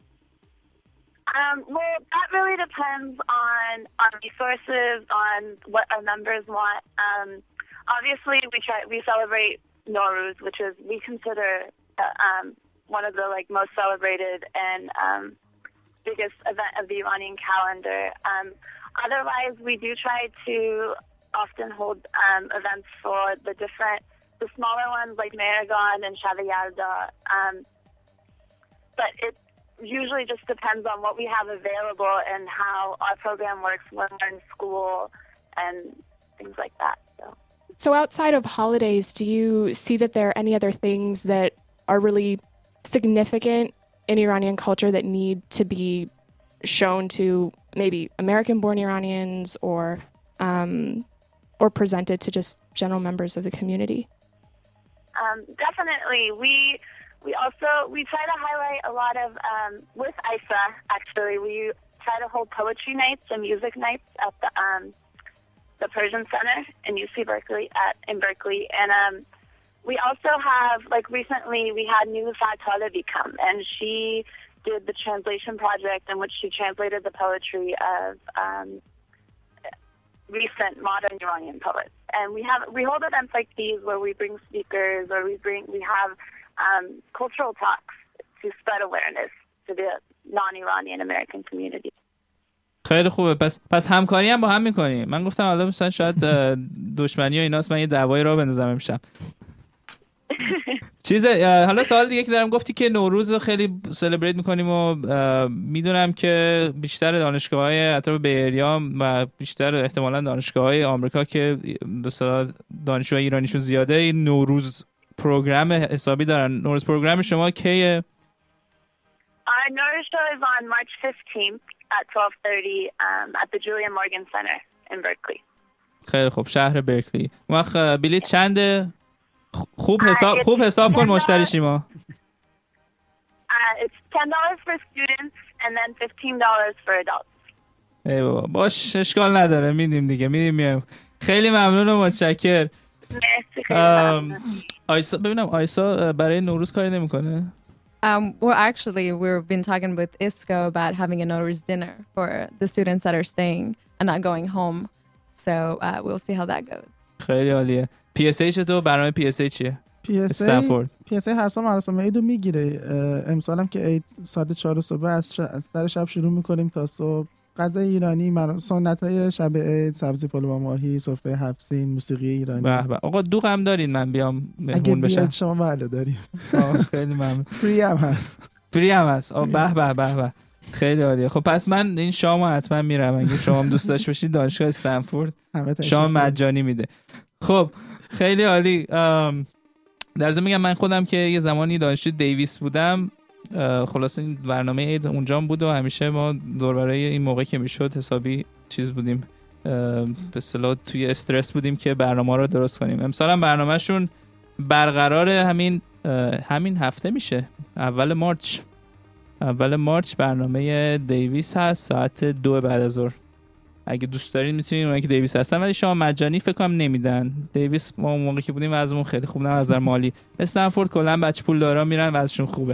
Speaker 10: Um, well, that really depends on on resources, on what our members want. Um, obviously, we try we celebrate Nowruz, which is we consider uh, um, one of the like most celebrated and um, biggest event of the Iranian calendar. Um, otherwise, we do try to often hold um, events for the different, the smaller ones like Mehragan and Shab Yalda. Um, but it usually just depends on what we have available and how our program works when we're in school and things like that. So.
Speaker 8: So outside of holidays, do you see that there are any other things that are really significant in Iranian culture that need to be shown to maybe American-born Iranians or um, or presented to just general members of the community?
Speaker 10: Um, definitely. We we also we try to highlight a lot of um, with I S A. Actually, we try to hold poetry nights and music nights at the um, the Persian Center in U C Berkeley at in Berkeley, and um, we also have like recently we had Nilufar Talebi come, and she did the translation project in which she translated the poetry of um, recent modern Iranian poets. And we have we hold events like these where we bring speakers or we bring we have um, cultural talks to spread awareness to the non-Iranian American community.
Speaker 3: خیلی خوبه. پس پس همکاری هم با هم میکنیم. من گفتم حالا مثلا شاید دشمنی و ایناست، من یه دعوایی را بندازم امشب. چیز حالا سوال دیگه که دارم، گفتی که نوروز رو خیلی سلبریت میکنیم و میدونم که بیشتر دانشگاه‌های اطراف بیریام و بیشتر احتمالاً دانشگاه‌های آمریکا که به اصطلاح دانشجوی ایرانیشون زیاده این نوروز پروگرام حسابی دارن. نوروز پروگرام شما کیه؟
Speaker 10: Our Nowruz show is on March fifteenth at twelve thirty um, at the Julia Morgan Center in Berkeley.
Speaker 3: خیلی خوب. شهر برکلی. وقت بلیط چنده؟ خوب حساب خوب حساب کن مشتری شیما.
Speaker 10: Uh, it's ten dollars for students and then fifteen dollars for adults.
Speaker 3: ای بابا باش، اشکال نداره، میدیم دیگه، میدیم میایم. خیلی ممنون و متشکر.
Speaker 10: مرسی. خیلی ممنون.
Speaker 3: آیسا ببینم آیسا برای نوروز کاری نمیکنه؟
Speaker 9: Um, well, actually, we've been talking with ISCO about having a Nowruz dinner for the students that are staying and not going home. So uh, we'll see how that goes.
Speaker 3: خیلی عالیه. پی اس ای چطور؟ برنامه پی اس ای چیه؟
Speaker 4: پی اس ای
Speaker 3: استنفورد.
Speaker 4: پی اس ای هر سال مراسم عید رو میگیره. امسال هم که عید ساعت چهار صبح از, ش... از سر شب شروع میکنیم تا صبح. غذای ایرانی، مر... سنت های شب عید، سبزی پلو با ماهی، سفره هفت سین، موسیقی ایرانی.
Speaker 3: به به. آقا دوغ هم دارین من بیام
Speaker 4: مهمون بشم؟ اگه شما بله داریم.
Speaker 3: خیلی ممنون.
Speaker 4: فری هم هست.
Speaker 3: فری هم هست. به به به به. خیلی عالیه. خب پس من این شامو حتما میرم. اگه شما هم دوست داشت باشید دانشگاه استنفورد شام مجانی میده. خب خیلی عالی. در ضمن میگم من خودم که یه زمانی دانشجوی دیویس بودم، خلاص این برنامه عید اونجا بود و همیشه ما دور برای این موقع که میشد حسابی چیز بودیم، به اصطلاح توی استرس بودیم که برنامه رو درست کنیم. امسال هم برنامهشون برقرار همین همین هفته میشه، اول مارچ اول مارچ برنامه دیویس هست ساعت دو بعد از ظهر. اگه دوست دارین میتونین، اونایی که دیویس هستن ولی شما مجانی فکر کنم نمیدن. دیویس ما اون موقعی که بودیم وضعمون خیلی خوب نه از نظر مالی. استنفورد کلا بچه پول دارا میرن وضعشون خوبه.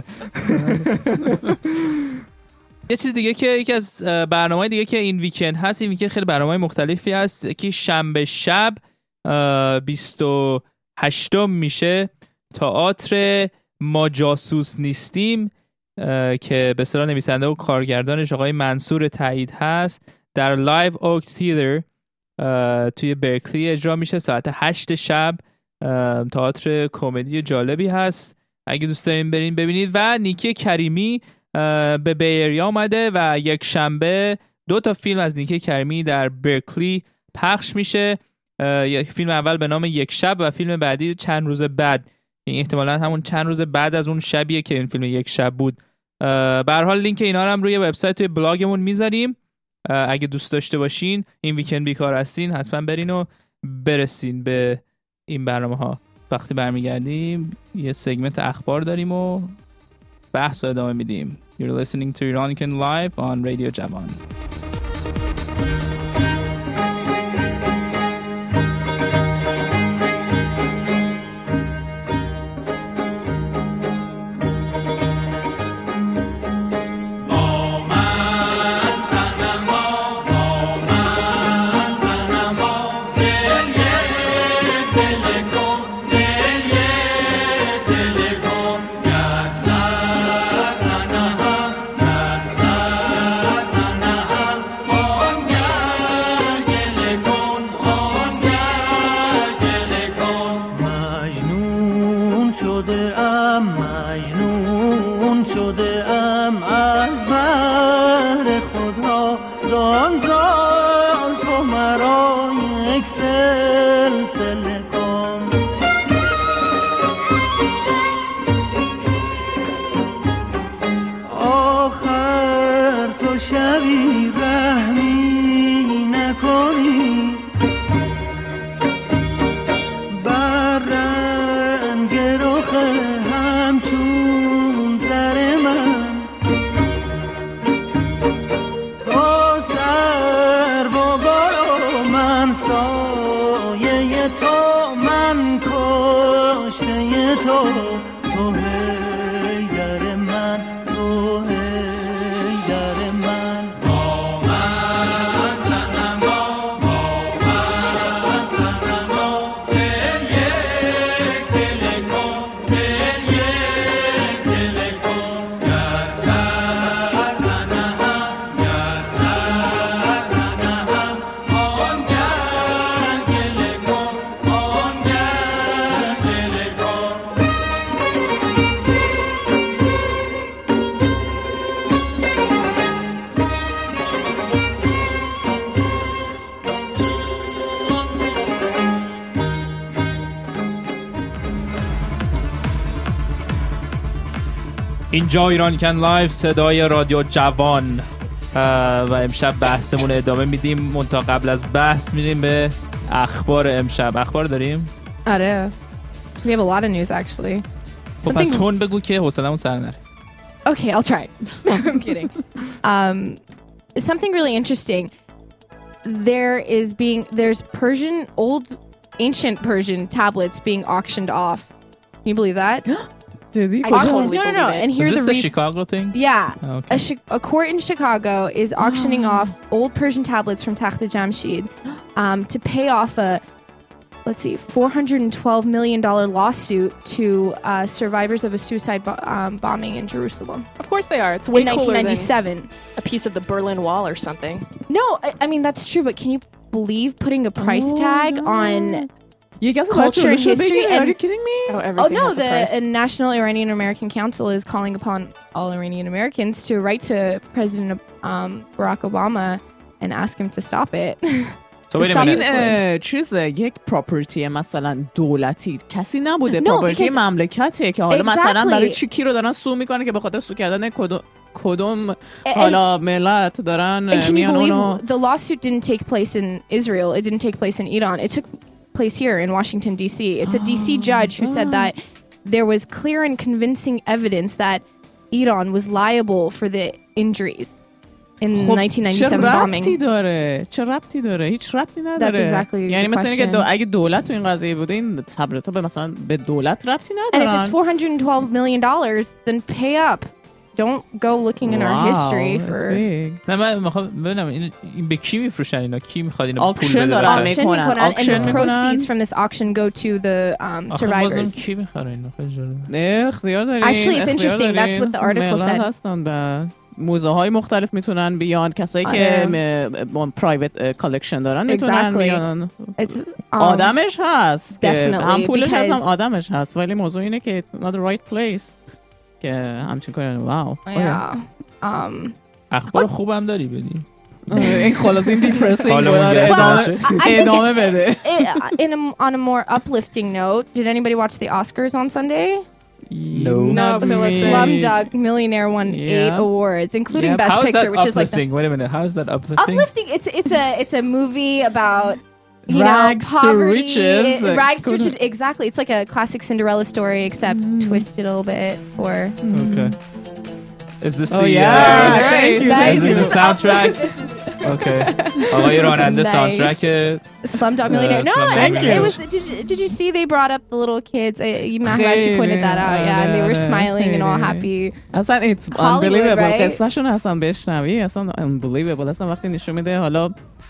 Speaker 3: یه چیز دیگه که یکی از برنامه‌های دیگه که این ویکند هست، این ویکند خیلی برنامه‌های مختلفی هست که شنبه شب بیست و هشتم میشه تئاتر ما جاسوس نیستیم که به اصطلاح نویسنده و کارگردانش آقای منصور تایید هست، در لایو اوک تئاتر توی برکلی اجرا میشه ساعت هشت شب. تئاتر کمدی جالبی هست، اگه دوست دارین برین ببینید. و نیکی کریمی به بیریا آمده و یک شنبه دو تا فیلم از نیکی کریمی در برکلی پخش میشه. یک فیلم اول به نام یک شب و فیلم بعدی چند روز بعد، یعنی احتمالاً همون چند روز بعد از اون شبیه که این فیلم یک شب بود. به هر حال لینک اینا رو هم روی وبسایت توی بلاگمون میذاریم. اگه دوست داشته باشین این ویکند بیکار هستین حتما برین و برسین به این برنامه ها. وقتی برمیگردیم یه سگمنت اخبار داریم و بحث رو ادامه میدیم. You're listening to Iranian Live on Radio Javan.
Speaker 7: دل
Speaker 11: خدا زان زلف و مرا یک سلسله کن آخر تو شبی رحمی نکنی بر رنگ رخ همچون زر من تو سر بگو من سایه تو من کشته تو تو حیدر من تو حیدر من با من صنما با من صنما دل یک دل کن دل یک دل کن گر سر ننهم گر سر ننهم آنگه گله کن آنگه گله کن
Speaker 3: اینجا ایران کن لایف صدای رادیو جوان اه، و امشب بحثمون ادامه میدیم. منتها قبل از بحث میریم به اخبار امشب. اخبار داریم؟
Speaker 8: آره. We have a lot of news actually.
Speaker 3: خب پس
Speaker 8: Something-
Speaker 3: تون بگو که حوصله‌مون سر نره.
Speaker 8: Okay, I'll try. I'm kidding. Um, something really interesting. There is being there's Persian old ancient Persian tablets being auctioned off. Can you believe that?
Speaker 6: جدی
Speaker 8: I
Speaker 6: کجا؟
Speaker 8: totally no, no, no. And
Speaker 3: Is
Speaker 8: here are
Speaker 3: this
Speaker 8: the
Speaker 3: the
Speaker 8: reasons.
Speaker 3: Chicago thing?
Speaker 8: Yeah.
Speaker 3: Okay.
Speaker 8: A, Chi- a court in Chicago is auctioning off old Persian tablets from Takht Jamshid um, to pay off a, let's see, four hundred twelve million dollars lawsuit to uh, survivors of a suicide bo- um, bombing in Jerusalem
Speaker 12: Of course they are. It's way
Speaker 8: in
Speaker 12: cooler
Speaker 8: nineteen
Speaker 12: than
Speaker 8: ninety-seven.
Speaker 12: a piece of the Berlin Wall or something.
Speaker 8: No, I, I mean, that's true, but can you believe putting a price tag on
Speaker 6: یکی از
Speaker 8: culture and history?
Speaker 6: Are you
Speaker 8: And,
Speaker 6: kidding me?
Speaker 12: Oh,
Speaker 8: oh,
Speaker 12: everything
Speaker 8: no,
Speaker 12: has a price.
Speaker 8: the uh, National Iranian American Council is calling upon all Iranian Americans to write to President um, Barack Obama and ask him to stop it.
Speaker 3: So wait a
Speaker 8: Stop
Speaker 3: minute.
Speaker 8: it.
Speaker 6: این اه، چیز یک پراپرتی مثلا دولتی کسی نبوده
Speaker 8: No,
Speaker 6: پراپرتی
Speaker 8: because-
Speaker 6: مملکته که حالا مثلا
Speaker 8: Exactly.
Speaker 6: برای چی کی رو دارن سو میکنه که به خاطر سو کردن کدوم کدوم حالا ملت دارن
Speaker 8: And can you
Speaker 6: میان
Speaker 8: believe
Speaker 6: اونو
Speaker 8: the lawsuit didn't take place in Israel? It didn't take place in Iran. It took place here in Washington, D C. It's a D C judge who said that there was clear and convincing evidence that Iran was liable for the injuries in the
Speaker 6: خب
Speaker 8: nineteen
Speaker 6: چه
Speaker 8: ninety-seven
Speaker 6: ربطی
Speaker 8: bombing.
Speaker 6: داره چه ربطی داره هیچ ربطی نداره
Speaker 8: That's exactly
Speaker 6: یعنی
Speaker 8: the
Speaker 6: مثلا اینکه دو...
Speaker 8: question.
Speaker 6: اگه دولت تو این قضیه بوده این تبلیغات به مثلا به دولت ربطی
Speaker 8: And if it's
Speaker 6: ندارن
Speaker 8: four hundred twelve million dollars, then pay up. Don't go looking in our
Speaker 6: Wow,
Speaker 8: history
Speaker 6: that's
Speaker 8: for
Speaker 6: big.
Speaker 3: نه من میخوام ببینم این, این به کی میفروشن اینا؟ کی میخواد اینا پول
Speaker 6: Auction
Speaker 3: بده
Speaker 6: دارن
Speaker 3: بخره؟
Speaker 8: auction
Speaker 6: میکنن.
Speaker 8: میکنن, and
Speaker 6: Auction
Speaker 8: the
Speaker 6: میکنن.
Speaker 8: proceeds from this auction go to the um,
Speaker 3: آخه بازم
Speaker 8: survivors.
Speaker 3: کی میخره اینا؟ خیلی جالبه.
Speaker 6: نه اختیار دارین
Speaker 8: Actually, it's
Speaker 6: اختیار
Speaker 8: interesting. That's
Speaker 6: دارین.
Speaker 8: what the article
Speaker 6: ملت
Speaker 8: said.
Speaker 6: هستن به موزه های مختلف میتونن بیان کسایی
Speaker 8: آره.
Speaker 6: که پرایوت کالکشن دارن میتونن
Speaker 8: Exactly.
Speaker 6: بیان
Speaker 8: It's, um,
Speaker 6: آدمش هست که
Speaker 8: definitely,
Speaker 6: هم پولش هست هم
Speaker 8: because-
Speaker 6: آدمش هست ولی موضوع اینه که it's not the right place که همچین کاری واو
Speaker 8: yeah. Um,
Speaker 3: اخبار خوبم داری بدی؟
Speaker 6: این خلاص این دیپرسینگ
Speaker 3: حالمون
Speaker 6: بود
Speaker 3: گرفته
Speaker 6: ادامه
Speaker 3: باشه.
Speaker 8: I think
Speaker 6: ادامه بده
Speaker 8: it, in a, on a more uplifting note, did anybody watch the Oscars on Sunday?
Speaker 3: No.
Speaker 12: No,
Speaker 6: Not
Speaker 12: Philip,
Speaker 6: me.
Speaker 8: Slumdog Millionaire won
Speaker 6: Yeah.
Speaker 8: eight awards, including
Speaker 6: Yep.
Speaker 8: Best
Speaker 3: How is
Speaker 8: Picture,
Speaker 3: that
Speaker 8: which is like the
Speaker 3: uplifting? Wait a minute. How is that uplifting?
Speaker 8: uplifting. It's it's a it's a movie about you
Speaker 6: Rags
Speaker 8: know
Speaker 6: to
Speaker 8: poverty,
Speaker 6: riches.
Speaker 8: it- rags to
Speaker 6: Couldn't-
Speaker 8: riches. Exactly. It's like a classic Cinderella story, except twisted a little bit. Or
Speaker 3: Okay. Is this
Speaker 6: Oh
Speaker 3: the
Speaker 6: yeah,
Speaker 3: uh,
Speaker 6: thank you.
Speaker 8: Nice.
Speaker 3: is this the soundtrack? Okay. آقای راننده
Speaker 8: Nice.
Speaker 3: ساوندترک
Speaker 8: Slumdog Millionaire.
Speaker 3: Uh,
Speaker 8: no,
Speaker 3: Slumdog
Speaker 8: and
Speaker 3: Millionaire.
Speaker 8: it was. Did you, did you see they brought up the little kids? Uh, you Mahrashi pointed that out. Yeah, and they were smiling and all happy.
Speaker 6: اصلا it's
Speaker 8: Hollywood,
Speaker 6: unbelievable
Speaker 8: right?
Speaker 6: قصهشون اصلا بشنوی اصلا unbelievable اصلا وقتی نشون میده حالا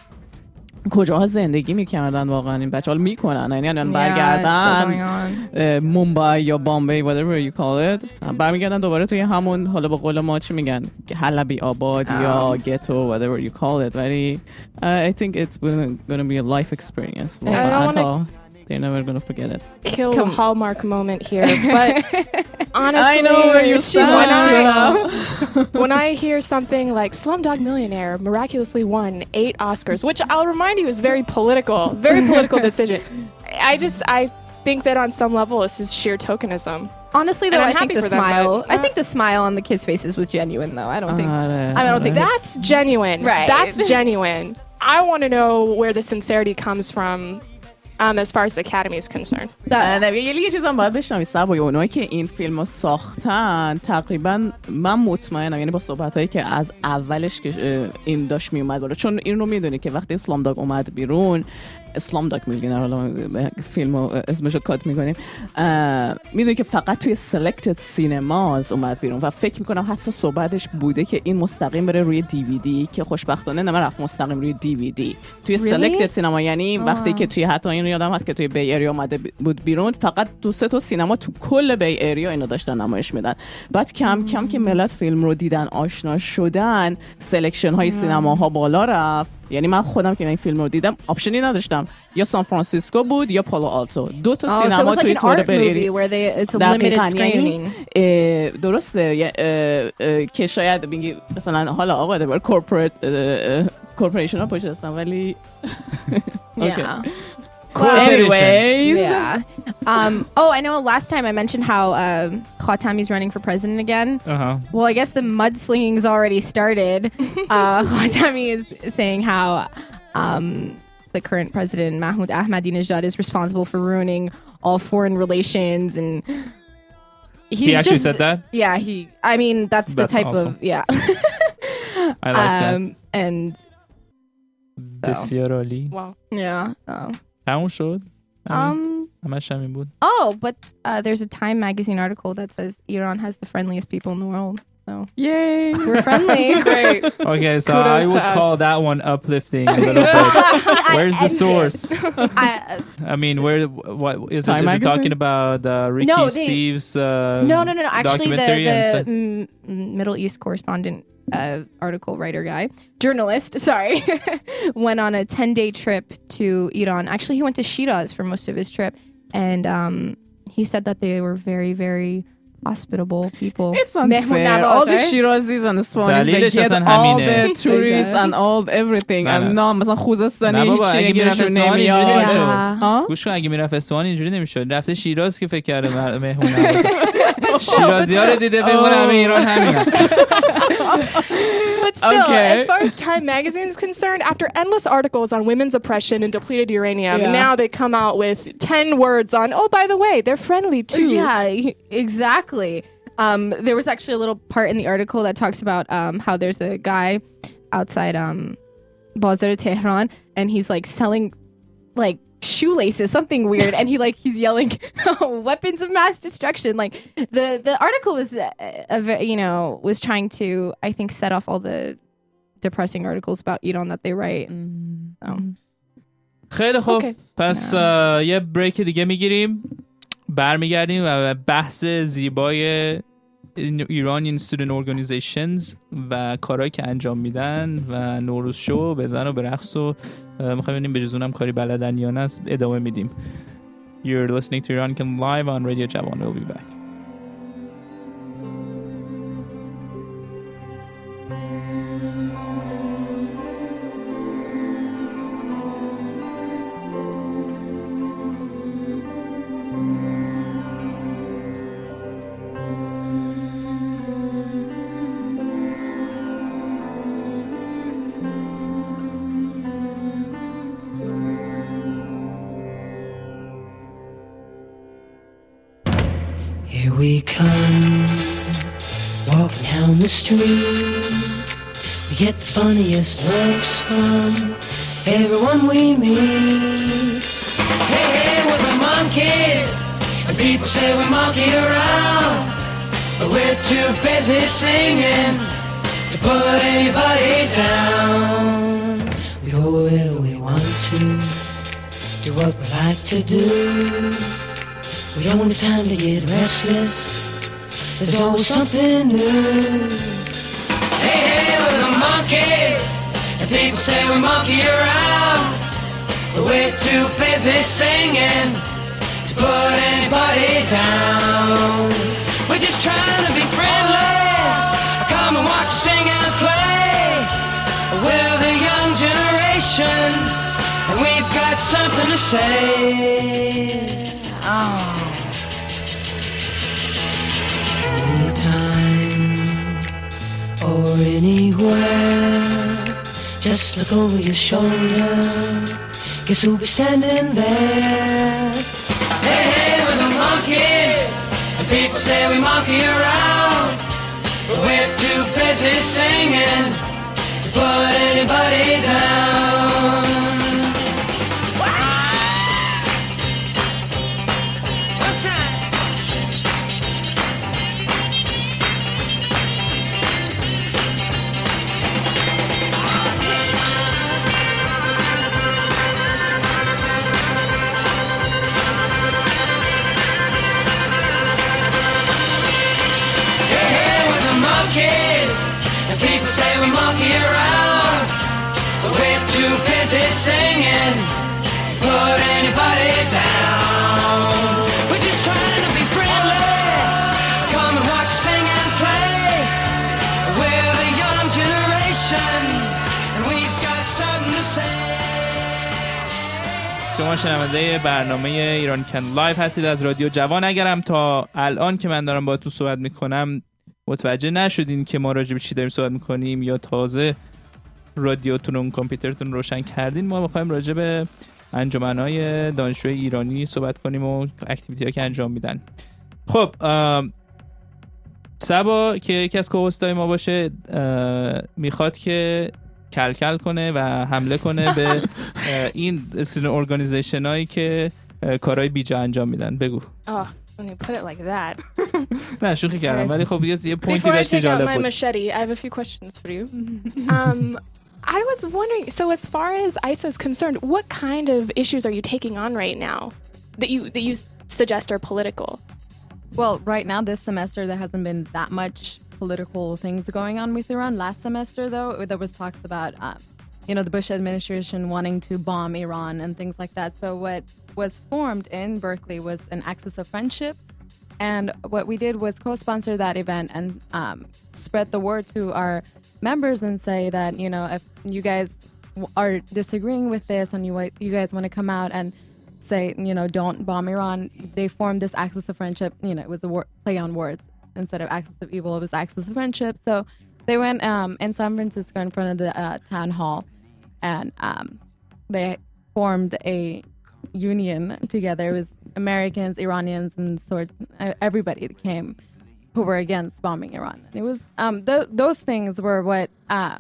Speaker 6: کجاها زندگی میکردن واقعا این بچه حالا میکنن یعنی الان
Speaker 8: Yeah, it's still
Speaker 6: برگردن
Speaker 8: going on.
Speaker 6: اه، مومبای یا بامبی whatever you call it برمیگردن دوباره توی همون حالا به قول ما چی میگن حلبی آباد یا گتو whatever you call it ولی uh, I think it's gonna, gonna be a life experience
Speaker 12: I don't
Speaker 6: واقعا
Speaker 12: wanna-
Speaker 6: تا They're never gonna forget it.
Speaker 12: Kill
Speaker 9: Come-
Speaker 12: hallmark moment here, but honestly,
Speaker 6: I know where you
Speaker 12: she- when
Speaker 6: stand.
Speaker 12: I, when I hear something like Slumdog Millionaire miraculously won eight Oscars, which I'll remind you is very political, very political decision. I just I think that on some level this is sheer tokenism.
Speaker 9: Honestly, though,
Speaker 12: And I'm
Speaker 9: I think
Speaker 12: happy
Speaker 9: the
Speaker 12: for them,
Speaker 9: smile.
Speaker 12: but,
Speaker 9: I
Speaker 12: uh,
Speaker 9: think the smile on the kids' faces was genuine, though. I don't think.
Speaker 6: آره.
Speaker 9: I mean, I don't think that.
Speaker 12: That's genuine.
Speaker 9: Right.
Speaker 12: That's genuine. I want to know where the sincerity comes from um, as far as the Academy is concerned.
Speaker 6: نه یه یه چیزام باید بشنوی سبای اونایی که این فیلم رو ساختن تقریبا من مطمئنم یعنی با صحبت هایی که از اولش که اه، این داشت می اومد بالا چون این رو میدونی که وقتی اسلام داگ اومد بیرون اسلام داگ میلینر حالا فیلم رو اسمش رو کات میکنیم میدونی که فقط توی سلکتد سینماز اومد بیرون و فکر میکنم حتی صحبتش بوده که این مستقیم بره روی دیویدی که خوشبختانه نمه رفت مستقیم روی دیویدی توی
Speaker 9: Really?
Speaker 6: سلکتد سینما یعنی
Speaker 9: آه.
Speaker 6: وقتی که توی حتی این یادم هست که توی بی ایریا اومده بود بیرون فقط دو سه تا سینما تو کل بی ایریا اینو داشتن نمایش میدن بعد کم کم که ملت فیلم رو دیدن آشنا شدن سلکشن های سینماها بالا رفت یعنی من خودم که این فیلم رو دیدم آپشنی نداشتم یا سان فرانسیسکو بود یا پالو آلتو دو تا
Speaker 9: Oh, so it
Speaker 6: سینما
Speaker 9: was like
Speaker 6: توی
Speaker 9: an
Speaker 6: تور
Speaker 9: art
Speaker 6: بی
Speaker 9: movie
Speaker 6: ایریا
Speaker 9: where they it's a
Speaker 6: دقیقاً.
Speaker 9: limited
Speaker 6: یعنی،
Speaker 9: screening.
Speaker 6: اه، درسته یه، اه، اه، که شاید بگی مثلا حالا آقا دبر کورپوریت کورپوریشن ها پشت هستن ولی
Speaker 9: Yeah.
Speaker 6: anyways
Speaker 9: Yeah. Um, oh, I know last time I mentioned how um, Khatami's running for president again.
Speaker 3: Uh-huh.
Speaker 9: Well, I guess the mudslinging's already started. uh, Khatami is saying how um, the current president, Mahmoud Ahmadinejad, is responsible for ruining all foreign relations. And he's
Speaker 3: He actually
Speaker 9: just,
Speaker 3: said that?
Speaker 9: Yeah, he, I mean, that's the
Speaker 3: That's
Speaker 9: type
Speaker 3: awesome.
Speaker 9: of, yeah.
Speaker 3: I like
Speaker 9: um, And,
Speaker 3: that. بسیار عالی.
Speaker 12: Wow.
Speaker 9: yeah. So.
Speaker 3: تموم شد؟
Speaker 9: Um,
Speaker 3: همش همین بود.
Speaker 9: Oh, but uh, there's a Time magazine article that says Iran has the friendliest people in the world. So
Speaker 6: yay,
Speaker 9: we're friendly.
Speaker 12: Great.
Speaker 3: Okay, so
Speaker 12: Kudos
Speaker 3: I would
Speaker 12: to us.
Speaker 3: call that one uplifting a little bit. Where's the source?
Speaker 9: I,
Speaker 3: I mean, where? What is it?
Speaker 6: Time
Speaker 3: Is it
Speaker 6: magazine?
Speaker 3: talking about uh, Ricky
Speaker 9: No, they-
Speaker 3: Steves? Uh,
Speaker 9: no, no, no, no. Actually, the,
Speaker 3: documentary and
Speaker 9: the
Speaker 3: stuff?
Speaker 9: mm, Middle East correspondent, uh, article writer guy, journalist, sorry, went on a ten-day trip to Iran. Actually, he went to Shiraz for most of his trip. And um, he said that they were very, very hospitable people.
Speaker 6: It's unfair.
Speaker 9: Nawaz,
Speaker 6: All the
Speaker 9: right?
Speaker 6: Shirazis and the Swanis, they
Speaker 3: دلیلش
Speaker 6: get
Speaker 3: اصلا
Speaker 6: all
Speaker 3: همینه.
Speaker 6: the tourists and all everything.
Speaker 3: نه، نه.
Speaker 6: And no, مثلا خوزستانی
Speaker 3: نه بابا،
Speaker 6: هیچی
Speaker 3: اگه میرفت
Speaker 6: گیرشون
Speaker 3: اصفهان اینجوری
Speaker 6: نمیاد.
Speaker 3: نمیشد.
Speaker 6: ها؟
Speaker 3: گوش کن اگه میرفت اصفهان اینجوری نمیشد. رفته شیراز که فکر کرده مه- مهمون نوازه. شیرازی ها رو دیده بمون همه ایران همینه.
Speaker 12: But still,
Speaker 6: Okay.
Speaker 12: as far as Time magazine is concerned, after endless articles on women's oppression and depleted uranium,
Speaker 9: Yeah.
Speaker 12: now they come out with ten words on, oh, by the way, they're friendly too.
Speaker 9: Yeah, he- exactly. Um, there was actually a little part in the article that talks about um, how there's a guy outside um, Bazar Tehran, and he's like selling like shoelaces, something weird, and he like he's yelling weapons of mass destruction. Like the the article was, uh, a, ve- you know, was trying to I think set off all the depressing articles about Iran that they write. So.
Speaker 3: خیلی خوب.
Speaker 12: Okay.
Speaker 3: پس اه، یه بریک دیگه میگیریم. برمیگردیم و بحث زیبای ایرانیان student organizations و کارهایی که انجام میدن و نوروز شو بزن و به رقص و میخوایم ببینیم به جزونم کاری بلدن یا نه ادامه میدیم. You're listening to Iranian live on Radio Jawan. We'll be back.
Speaker 13: Here we come, walking down the street. We get the funniest looks from everyone we meet. Hey, hey, we're the monkeys, and people say we monkey around, but we're too busy singing to put anybody down. We go wherever we want to, do what we like to do. We don't have time to get restless, there's always something new. Hey, hey, we're the monkeys, and people say we monkey around, but we're too busy singing to put anybody down. We're just trying to be friendly. Come and watch us sing and play. We're the young generation, and we've got something to say. Oh. Anytime or anywhere, just look over your shoulder. Guess who'll be standing there? Hey, hey, we're the monkeys, and people say we monkey around, but we're too busy singing to put anybody down. One time. Monkeys, and people say we monkey around, but we're too busy singing to put anybody down. We're just trying to be friendly. Come and watch us sing and play. We're the young generation, and we've got something to say.
Speaker 3: شما شنونده برنامه ایران کن لایو هستید از رادیو جوان. اگرم تا الان که من دارم با تو صحبت میکنم متوجه نشدین که ما راجع به چی داریم صحبت میکنیم یا تازه رادیوتون و کامپیوترتون روشن کردین، ما میخوایم راجع به انجمن‌های دانشجوی ایرانی صحبت کنیم و اکتیویتی‌ها که انجام میدن. خب سبا که یکی از کوهستای ما باشه میخواد که کلکل کنه و حمله کنه به این استودنت ارگانیزیشن هایی که کارهای بیجا انجام میدن. بگو.
Speaker 12: آه When you put it like that.
Speaker 3: نه شوخی کردم ولی خب یه پوینتی داشتی جالب بود.
Speaker 12: Before I take out my machete, I have a few questions for you. um, I was wondering, so as far as I S A is concerned, what kind of issues are you taking on right now that you that you suggest are political?
Speaker 9: Well, right now this semester there hasn't been that much political things going on with Iran. Last semester though, there was talks about um, you know, the Bush administration wanting to bomb Iran and things like that. So what was formed in Berkeley was an Axis of Friendship, and what we did was co-sponsor that event and um, spread the word to our members and say that, you know, if you guys are disagreeing with this and you you guys want to come out and say, you know, don't bomb Iran, they formed this Axis of Friendship. You know, it was a word, play on words. Instead of Axis of Evil, it was Axis of Friendship. So they went um, in San Francisco in front of the uh, town hall, and um, they formed a union together. It was Americans, Iranians, and sorts everybody that came who were against bombing Iran. It was um, th- those things were what uh,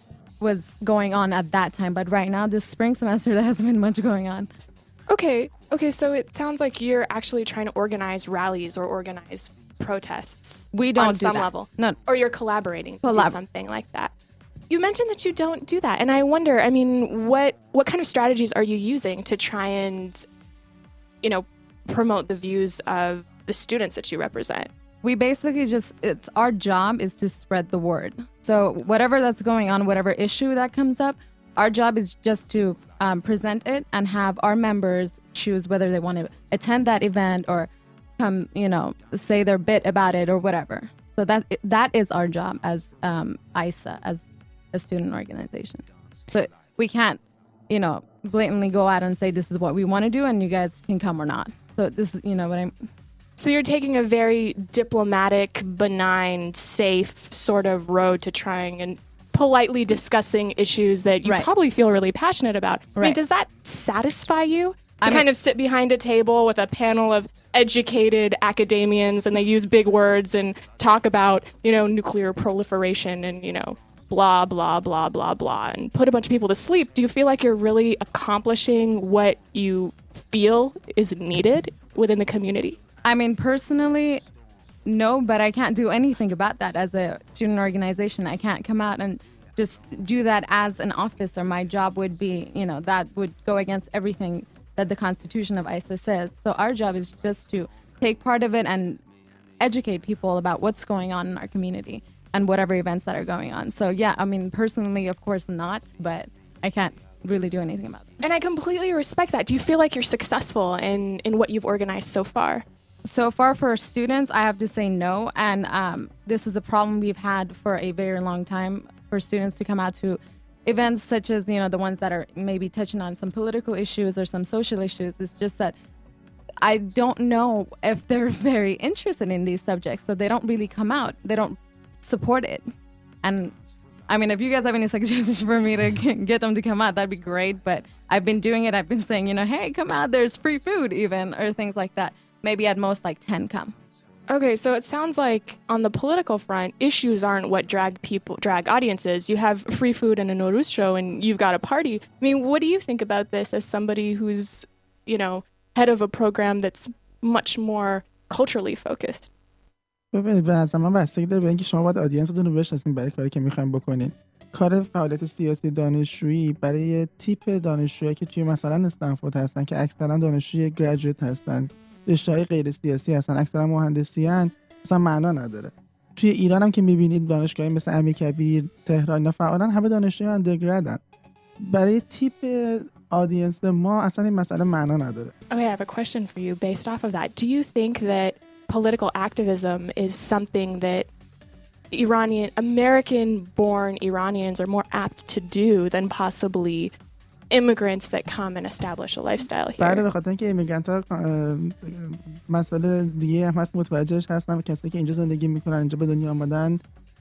Speaker 9: was going on at that time. But right now, this spring semester, there hasn't been much going on.
Speaker 12: Okay, okay. So it sounds like you're actually trying to organize rallies or organize protests.
Speaker 9: We don't
Speaker 12: on
Speaker 9: do
Speaker 12: some
Speaker 9: that.
Speaker 12: level.
Speaker 9: No,
Speaker 12: or you're collaborating to
Speaker 9: Collab-
Speaker 12: do something like that. You mentioned that you don't do that, and I wonder. I mean, what what kind of strategies are you using to try and, you know, promote the views of the students that you represent?
Speaker 9: We basically just, it's our job is to spread the word. So whatever that's going on, whatever issue that comes up, our job is just to um, present it and have our members choose whether they want to attend that event or come, you know, say their bit about it or whatever. So that that is our job as um, I S A, as a student organization. But we can't, you know, blatantly go out and say this is what we want to do and you guys can come or not. So this is, you know what I'm...
Speaker 12: So you're taking a very diplomatic, benign, safe sort of road to trying and politely discussing issues that you
Speaker 9: Right.
Speaker 12: probably feel really passionate about. I mean,
Speaker 9: Right.
Speaker 12: does that satisfy you? To
Speaker 9: I mean-
Speaker 12: kind of sit behind a table with a panel of educated academians and they use big words and talk about, you know, nuclear proliferation and, you know, blah, blah, blah, blah, blah, and put a bunch of people to sleep. Do you feel like you're really accomplishing what you feel is needed within the community?
Speaker 9: I mean, personally, no, but I can't do anything about that as a student organization. I can't come out and just do that as an officer. My job would be, you know, that would go against everything that the Constitution of I S A says. So our job is just to take part of it and educate people about what's going on in our community and whatever events that are going on. So yeah, I mean, personally, of course not, but I can't really do anything about it.
Speaker 12: And I completely respect that. Do you feel like you're successful in, in what you've organized so far?
Speaker 9: So far for students, I have to say no. And um, this is a problem we've had for a very long time for students to come out to events such as, you know, the ones that are maybe touching on some political issues or some social issues. It's just that I don't know if they're very interested in these subjects. So they don't really come out. They don't support it. And I mean, if you guys have any suggestions for me to get them to come out, that'd be great. But I've been doing it. I've been saying, you know, hey, come out. There's free food even, or things like that. Maybe at most like ten come.
Speaker 12: Okay, so it sounds like on the political front, issues aren't what drag people, drag audiences. You have free food and a Nowruz show, and you've got a party. I mean, what do you think about this as somebody who's, you know, head of a program that's much more culturally focused?
Speaker 4: ببینید به نظر من بستگی داره به اینکه شما باید آدینستون رو بشناسین برای کاری که می‌خواید بکنین. کار فعالیت سیاسی دانشجویی برای تیپ دانشجویی که توی مثلا استنفورد هستن که اکثرا دانشجوی گریجویت هستن، رشته‌های غیر سیاسی هستن، اکثرا مهندسی ان، اصلا معنا نداره. توی ایران هم که می‌بینید دانشگاهی مثل امیرکبیر، تهران اینا فعالن، همه دانشجوی اندرگرادن. برای تیپ آدینس ما اصلا این مسئله معنا نداره.
Speaker 12: Okay, I have a question for you based off of that. Do you think that political activism is something that Iranian, American-born Iranians are more apt to do than possibly immigrants that come and establish a lifestyle here?
Speaker 4: بله، به خاطر اینکه ایمیگرنت‌ها مسئله دیگه هم هست، متوجهش هستن. کسایی که اینجا زندگی میکنن، اینجا به دنیا آمدن،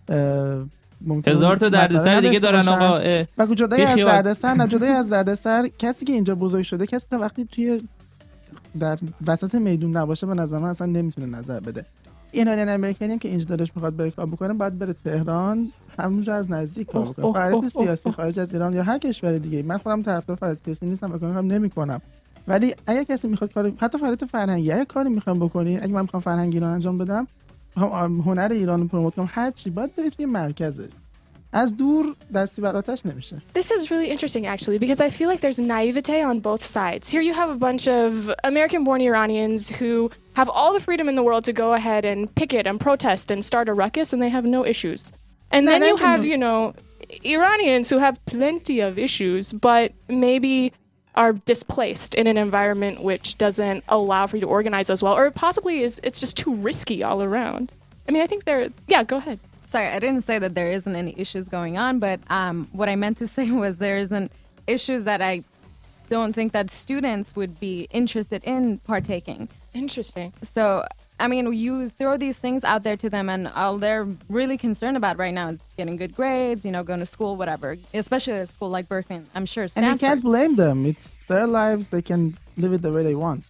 Speaker 4: ممکن
Speaker 3: هزار تا دردسر دیگه دارن آقا.
Speaker 4: و جدای از دردسر، نه جدای از دردسر، کسی که اینجا بزرگ شده، کسی که وقتی توی در وسط میدون نباشه به نظر من اصلا نمیتونه نظر بده. ایرانیان امریکایی هم که اینجا دلش میخواد بره کار بکنه، باید بره تهران، همونجا از نزدیک کار بکنه. فعالیت سیاسی خارج از ایران یا هر کشور دیگه، من خودم طرفدار فعالیت سیاسی نیستم و کارم نمیکنم، ولی اگه کسی میخواد کار، حتی فعالیت فرهنگی، اگه کاری میخوام بکنی، اگه من میخوام فرهنگی ایران انجام بدم، میخوام هنر ایران رو پروموت کنم، هر چی باید بری توی مرکزش. از دور دستی بر آتش نمیشه.
Speaker 12: This is really interesting actually because I feel like there's naivete on both sides. Here you have a bunch of American-born Iranians who have all the freedom in the world to go ahead and picket and protest and start a ruckus and they have no issues. And then you have, you know, Iranians who have plenty of issues but maybe are displaced in an environment which doesn't allow for you to organize as well, or possibly is it's just too risky all around. I mean, I think there, yeah, go ahead.
Speaker 9: Sorry, I didn't say that there isn't any issues going on, but um, what I meant to say was there isn't issues that I don't think that students would be interested in partaking.
Speaker 12: Interesting.
Speaker 9: So, I mean, you throw these things out there to them and all they're really concerned about right now is getting good grades, you know, going to school, whatever, especially at a school like Berkeley, I'm sure Stanford.
Speaker 4: And you can't blame them. It's their lives. They can live it the way they want.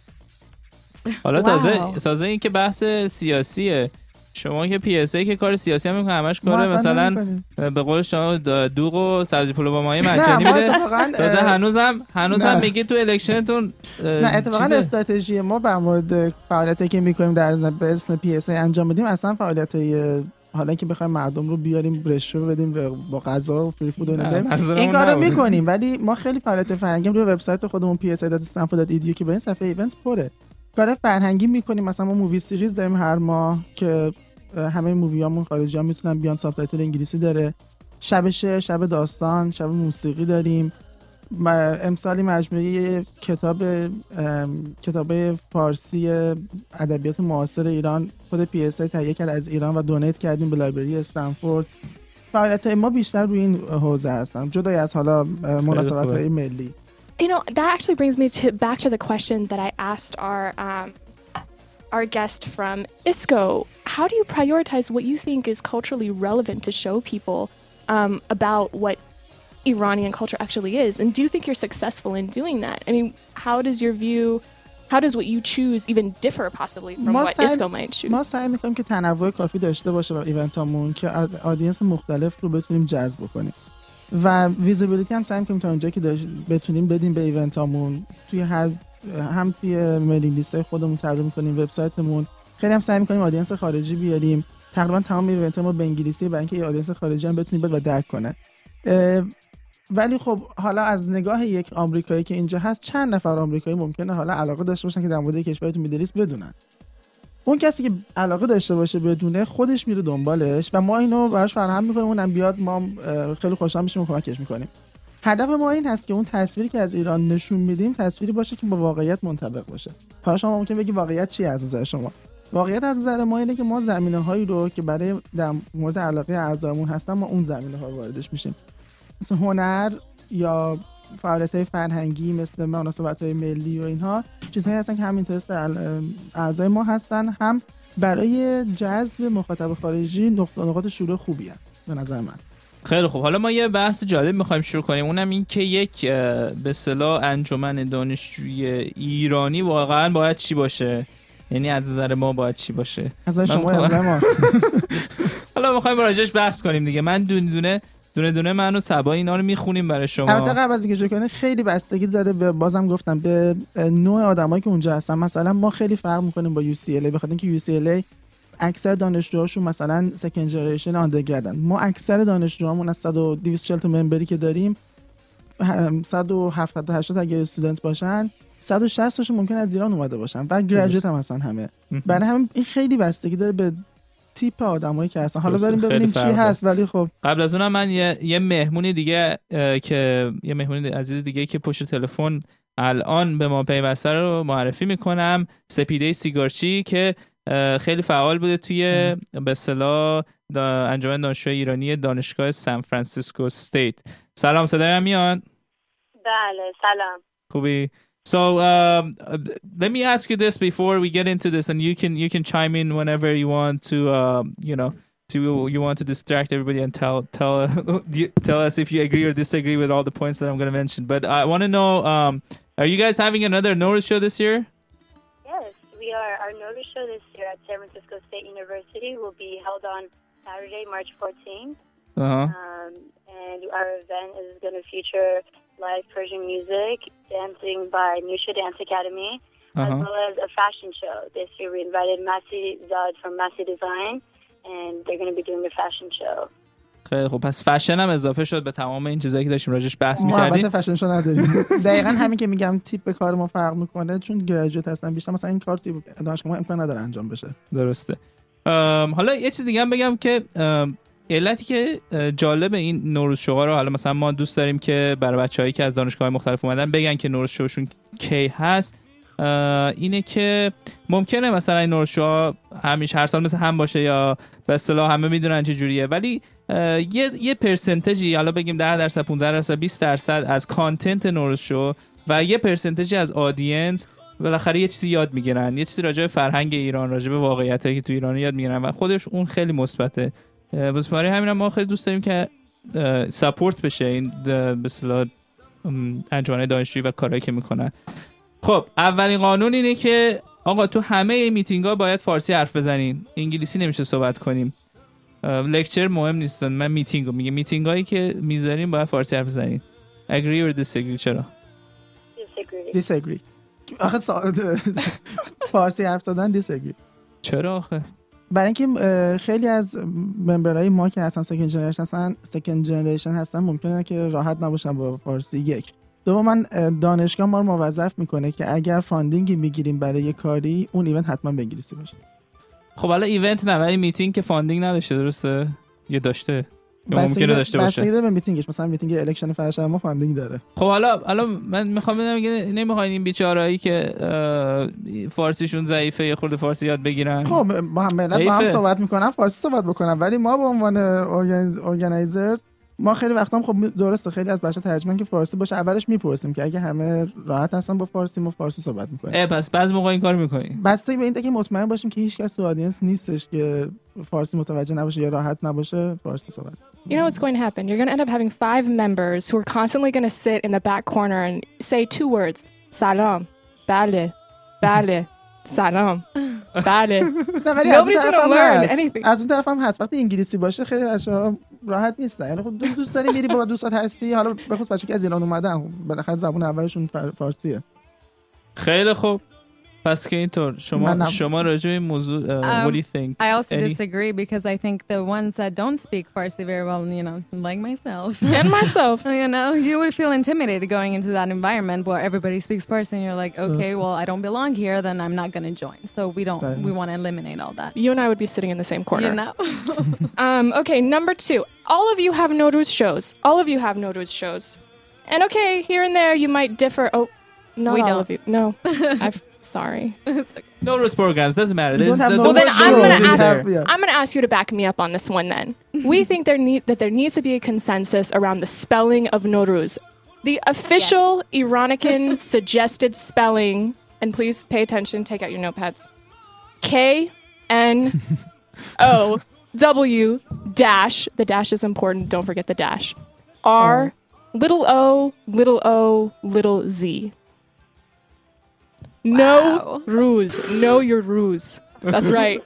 Speaker 3: حالا تازه تازه این که بحث سیاسیه. شما که پی اس ای که کار سیاسی هم میکنه، همش کار مثلا به قول شما دوغ و سبزی پلو با مایه مجانی میده. تازه هنوزم هنوزم میگی تو الکشنتون
Speaker 4: نه، اتفاقا استراتژی ما در مورد فعالیتی که میکنیم در به اسم پی اس ای انجام بدیم، اصلا فعالیتای حالا که بخوایم مردم رو بیاریم رشوه بدیم با غذا و فری فود و اینا، این کارو میکنیم، ولی ما خیلی فعالیت فرهنگی روی وبسایت خودمون پی اس ای دات استنفورد دات ای دی یو که به این صفحه ایونتس پره. کار فرهنگی میکنیم، مثلا ما مووی سریز داریم هر ماه که همه موویامون خارجی‌ها میتونن بیان، ساب تایتل انگلیسی داره. شب شعر، شب داستان، شب موسیقی داریم. امسالی مجموعه کتاب کتاب فارسی ادبیات معاصر ایران خود پی اس ای تهیه کرد از ایران و دونیت کردیم به لایبرری استنفورد. فعالیت‌های ما بیشتر روی این حوزه هستن، جدای از حالا مناسبت‌های ملی.
Speaker 12: You know, that actually brings me to back to the question that I asked our um, our guest from I S C O. How do you prioritize what you think is culturally relevant to show people um, about what Iranian culture actually is? And do you think you're successful in doing that? I mean, how does your view, how does what you choose even differ possibly from what I S C O might choose?
Speaker 4: ما سعی می‌کنیم که تنوع کافی داشته باشه و ایونتامون که آدینس مختلف رو بتونیم جذب کنیم. و ویزیبیلیتی هم سعی می‌کنیم تا اونجایی که بتونیم بدیم به ایونتامون، توی هر هم توی میلینگ لیست خودمون تبلیغ می‌کنیم، وبسایتمون. خیلی هم سعی می‌کنیم آدینس خارجی بیاریم. تقریبا تمام ایونت ما به انگلیسی برای اینکه آدینس خارجی هم بتونه بیاد و درک کنه. ولی خب حالا از نگاه یک آمریکایی که اینجا هست، چند نفر آمریکایی ممکنه حالا علاقه داشته باشن که در مورد کشورتون میدل ایست بدونن. اون کسی که علاقه داشته باشه بدونه، خودش میره دنبالش و ما اینو براش فراهم می‌کنیم، اونم بیاد، ما خیلی خوشحال میشیم و کمکش می‌کنیم. هدف ما این هست که اون تصویری که از ایران نشون میدیم تصویری باشه که با واقعیت منطبق باشه. حالا شما ممکن بگی واقعیت چی از نظر شما؟ واقعیت از نظر ما اینه که ما زمینه‌هایی رو که برای در مورد علاقه اعضامون هستن ما اون زمینه‌ها واردش میشیم. مثل هنر یا فعالیت‌های فرهنگی مثل مناسبت‌های ملی و اینها چیزهایی هستن که هم اینترست اعضای ما هستن، هم برای جذب مخاطب خارجی نقط نقاط شروع خوبی هست به نظر من.
Speaker 3: خیلی خوب، حالا ما یه بحث جالب می‌خوایم شروع کنیم، اونم این که یک به اصطلاح انجمن دانشجویی ایرانی واقعا باید چی باشه؟ یعنی از نظر ما باید چی باشه؟
Speaker 4: از نظر شما یا ما؟
Speaker 3: حالا می‌خوایم راجعش بحث کنیم دیگه. من دونه دونه دونه دونه من و صبا اینا رو میخونیم برای شما.
Speaker 4: البته قبل از اینکه شروع کنیم خیلی بستگی داره به بازم گفتم به نوع آدمایی که اونجا هستن. مثلا ما خیلی فرق می‌کنیم با یو سی ال ای بخاطر اینکه یو سی ال ای اکثر دانشجوهاشون مثلا سکند جنریشن آندرگردن. ما اکثر دانشجوهامون از صد و دویست و چهل تا ممبری که داریم صد و هفتاد تا هشتاد اگه استودنت باشن صد و شصت تاشون ممکن از ایران اومده باشن و گریجویت هم هستن همه. برای همین این خیلی بستگی داره به تیپ آدمایی که هستن. حالا بریم ببینیم چی هست. ولی خب
Speaker 3: قبل از اونم من یه, یه مهمونی دیگه که یه مهمونی عزیز دیگه که پشت تلفن الان به ما پیوسته رو معرفی میکنم. سپیده سیگارچی که خیلی فعال بوده توی به اصطلاح انجمن دانشجوی ایرانی دانشگاه سان فرانسیسکو استیت. سلام، صدای من میاد؟
Speaker 10: بله سلام.
Speaker 3: خوبی؟ So um, let me ask you this before we get into this, and you can you can chime in whenever you want to, uh, you know, to you want to distract everybody and tell tell tell us if you agree or disagree with all the points that I'm going to mention. But I want to know, um, are you guys having another Nowruz show this year?
Speaker 10: Yes, we are. Our Nowruz show this year at San Francisco State University will be held on Saturday, March fourteenth.
Speaker 3: Uh-huh.
Speaker 10: Um, and our event is going to feature live Persian music, dancing by Nusha Dance Academy,
Speaker 3: uh-huh.
Speaker 10: as well as a fashion show. This year we invited Masi Zad from Masi Design, and they're going to be doing a fashion show.
Speaker 3: خیلی خب، پس فشن هم اضافه شد به تمام این چیزایی که داشتیم راجعش بحث می‌کردیم.
Speaker 4: ما البته فشن شو نداریم. دقیقاً همین که میگم تیپ کار ما فرق میکنه چون گریجویت هستن بیشتر مثلا این کار توی دانشگاه ما امکان نداره انجام بشه.
Speaker 3: درسته. حالا یه چیز دیگه هم بگم که علتی که جالب این نوروز شوها رو حالا مثلا ما دوست داریم که برای بچه‌هایی که از دانشگاه‌های مختلف اومدن بگن که نوروز شوشون کی هست، اینه که ممکنه مثلا این نوروز شوها همیشه هر سال مثل هم باشه یا به اصطلاح همه میدونن چه جوریه، ولی یه یه پرسنتجی، حالا بگیم ده درصد پانزده درصد بیست درصد از کانتنت نوروز شو و یه پرسنتجی از آدینس بالاخره یه چیزی یاد میگیرن، یه چیزی راجع به فرهنگ ایران، راجع به واقعیتایی که تو ایران یاد میگیرن و خودش اون خیلی مثبته. واسه برای همین ما خیلی دوست داریم که ساپورت بشه این به اصطلاح انجمن دانشجویی و کارهایی که میکنن. خب اولین قانون اینه که آقا تو همه میتینگ‌ها باید فارسی حرف بزنین، انگلیسی نمیشه صحبت کنیم. لکچر مهم نیستن، من میتینگو میگم، میتینگایی که میذاریم باید فارسی حرف بزنین. agree or disagree؟ چرا؟
Speaker 10: Disagree.
Speaker 4: disagree. آخه فارسی حرف زدن disagree.
Speaker 3: چرا آخه؟
Speaker 4: برای اینکه خیلی از ممبرای ما که هستن سکند جنریشن هستن سکند جنریشن هستن ممکنه که راحت نباشن با فارسی. یک دوم من دانشگاه ما رو موظف میکنه که اگر فاندینگی میگیریم برای یه کاری اون ایونت حتما به انگلیسی باشه.
Speaker 3: خب حالا ایونت نه ولی میتینگ که فاندینگ نداشته درسته؟ یا داشته؟ یا ممکنه داشته باشه.
Speaker 4: بستگی داره به میتینگش، مثلا میتینگ الکشن فرش ما فاندینگ داره.
Speaker 3: خب حالا حالا من میخوام بدونم که نمیخواین این بیچارهایی که فارسیشون ضعیفه یه خورده فارسی یاد بگیرن.
Speaker 4: خب با هم ملت با هم صحبت میکنن فارسی صحبت بکنن، ولی ما به عنوان ارگانایزرز ما خیلی وقتا هم خب درسته خیلی از بچا ترجمه که فارسی باشه اولش میپرسیم که اگه همه راحت هستن با فارسی ما فارسی صحبت میکنیم.
Speaker 3: اه پس بعضی موقع این کارو میکنیم.
Speaker 4: بستگی به اینه که مطمئن باشیم که هیچ کس تو آدینس نیستش که فارسی متوجه نباشه یا راحت نباشه فارسی صحبت.
Speaker 12: You know what's going to happen? You're going to end up having five members who are constantly going to sit in the back corner and say two words. Salam. Bale. Bale. سلام. بله. Nobody's going to learn anything.
Speaker 4: از اون طرف هم هست وقتی انگلیسی باشه خیلی بچه‌ها راحت نیستن. یعنی خب دوست داری میری با دوستات هستی، حالا بخصوص بچه‌ها که از ایران اومدن بالاخره زبان اولشون فارسیه.
Speaker 3: خیلی خوب. پس که اینطور شما شما راجع به این موضوع uh, what do you think?
Speaker 9: I also
Speaker 3: Any?
Speaker 9: disagree because I think the ones that don't speak Farsi very well, you know, like myself
Speaker 12: and myself,
Speaker 9: you know, you would feel intimidated going into that environment where everybody speaks Farsi and you're like, okay, well, I don't belong here, then I'm not going to join. So we don't right. we want to eliminate all that.
Speaker 12: You and I would be sitting in the same corner.
Speaker 9: You know.
Speaker 12: um, okay, number two. All of you have Nowruz shows. All of you have Nowruz shows. And okay, here and there you might differ. Oh, not
Speaker 9: We
Speaker 12: all
Speaker 9: don't.
Speaker 12: of you. No, I'm sorry.
Speaker 3: Nowruz programs doesn't matter. There's,
Speaker 4: have
Speaker 3: the,
Speaker 4: no
Speaker 3: the
Speaker 12: Well, then
Speaker 3: word
Speaker 12: I'm
Speaker 3: Nowruz
Speaker 12: gonna
Speaker 3: is
Speaker 12: ask.
Speaker 3: there.
Speaker 4: Yeah.
Speaker 12: I'm gonna ask you to back me up on this one. Then we think there need that there needs to be a consensus around the spelling of Nowruz. The official Iranican suggested spelling, and please pay attention. Take out your notepads. K N O W dash. The dash is important. Don't forget the dash. R little o little o little z. No
Speaker 9: Wow.
Speaker 12: ruse. Know your ruse. That's right.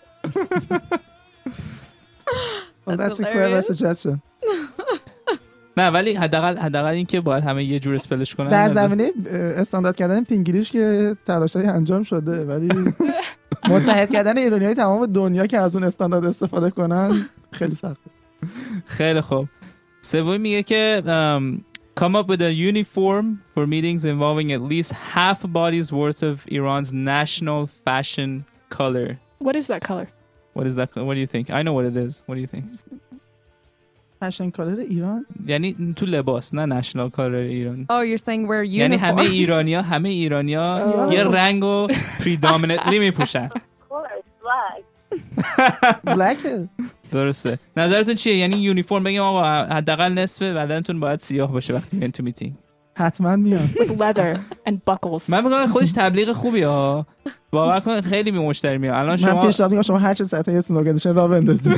Speaker 4: Well, that's a clever
Speaker 9: hilarious.
Speaker 4: suggestion.
Speaker 3: نه ولی حداقل حداقل این که باید همه یه جور اسپلش کنن.
Speaker 4: در
Speaker 3: نظر-
Speaker 4: زمینه اه، استاندارد کردن پینگلیش که تلاشی انجام شده، ولی متحد کردن ایرانیای تمام دنیا که از اون استاندارد استفاده کنن خیلی سخته.
Speaker 3: خیلی خوب. سومی میگه که um, come up with a uniform for meetings involving at least half a body's worth of Iran's national fashion color.
Speaker 12: What is that color?
Speaker 3: What is that? What do you think? I know what it is. What do you think?
Speaker 4: فشن کالر ایران
Speaker 3: یعنی تو لباس نه national color ایران.
Speaker 9: Oh, you're saying we're uniform.
Speaker 3: یعنی همه ایرانیا همه ایرانیا
Speaker 4: سیاه.
Speaker 3: یه رنگو predominantly میپوشن.
Speaker 10: Color black.
Speaker 4: بلکه.
Speaker 3: درسته. نظرتون چیه؟ یعنی یونیفرم بگیم آقا حداقل نصف بدنتون باید سیاه باشه وقتی میان تو میتینگ.
Speaker 4: حتما میان.
Speaker 12: With leather and buckles.
Speaker 3: من میگم خودش تبلیغ خوبیه ها. باور کن خیلی می مشتری میاد. الان
Speaker 4: من
Speaker 3: شما
Speaker 4: پیشنهاد میگم شما هر چه سطح اسلوگان داشتین راه بندازید.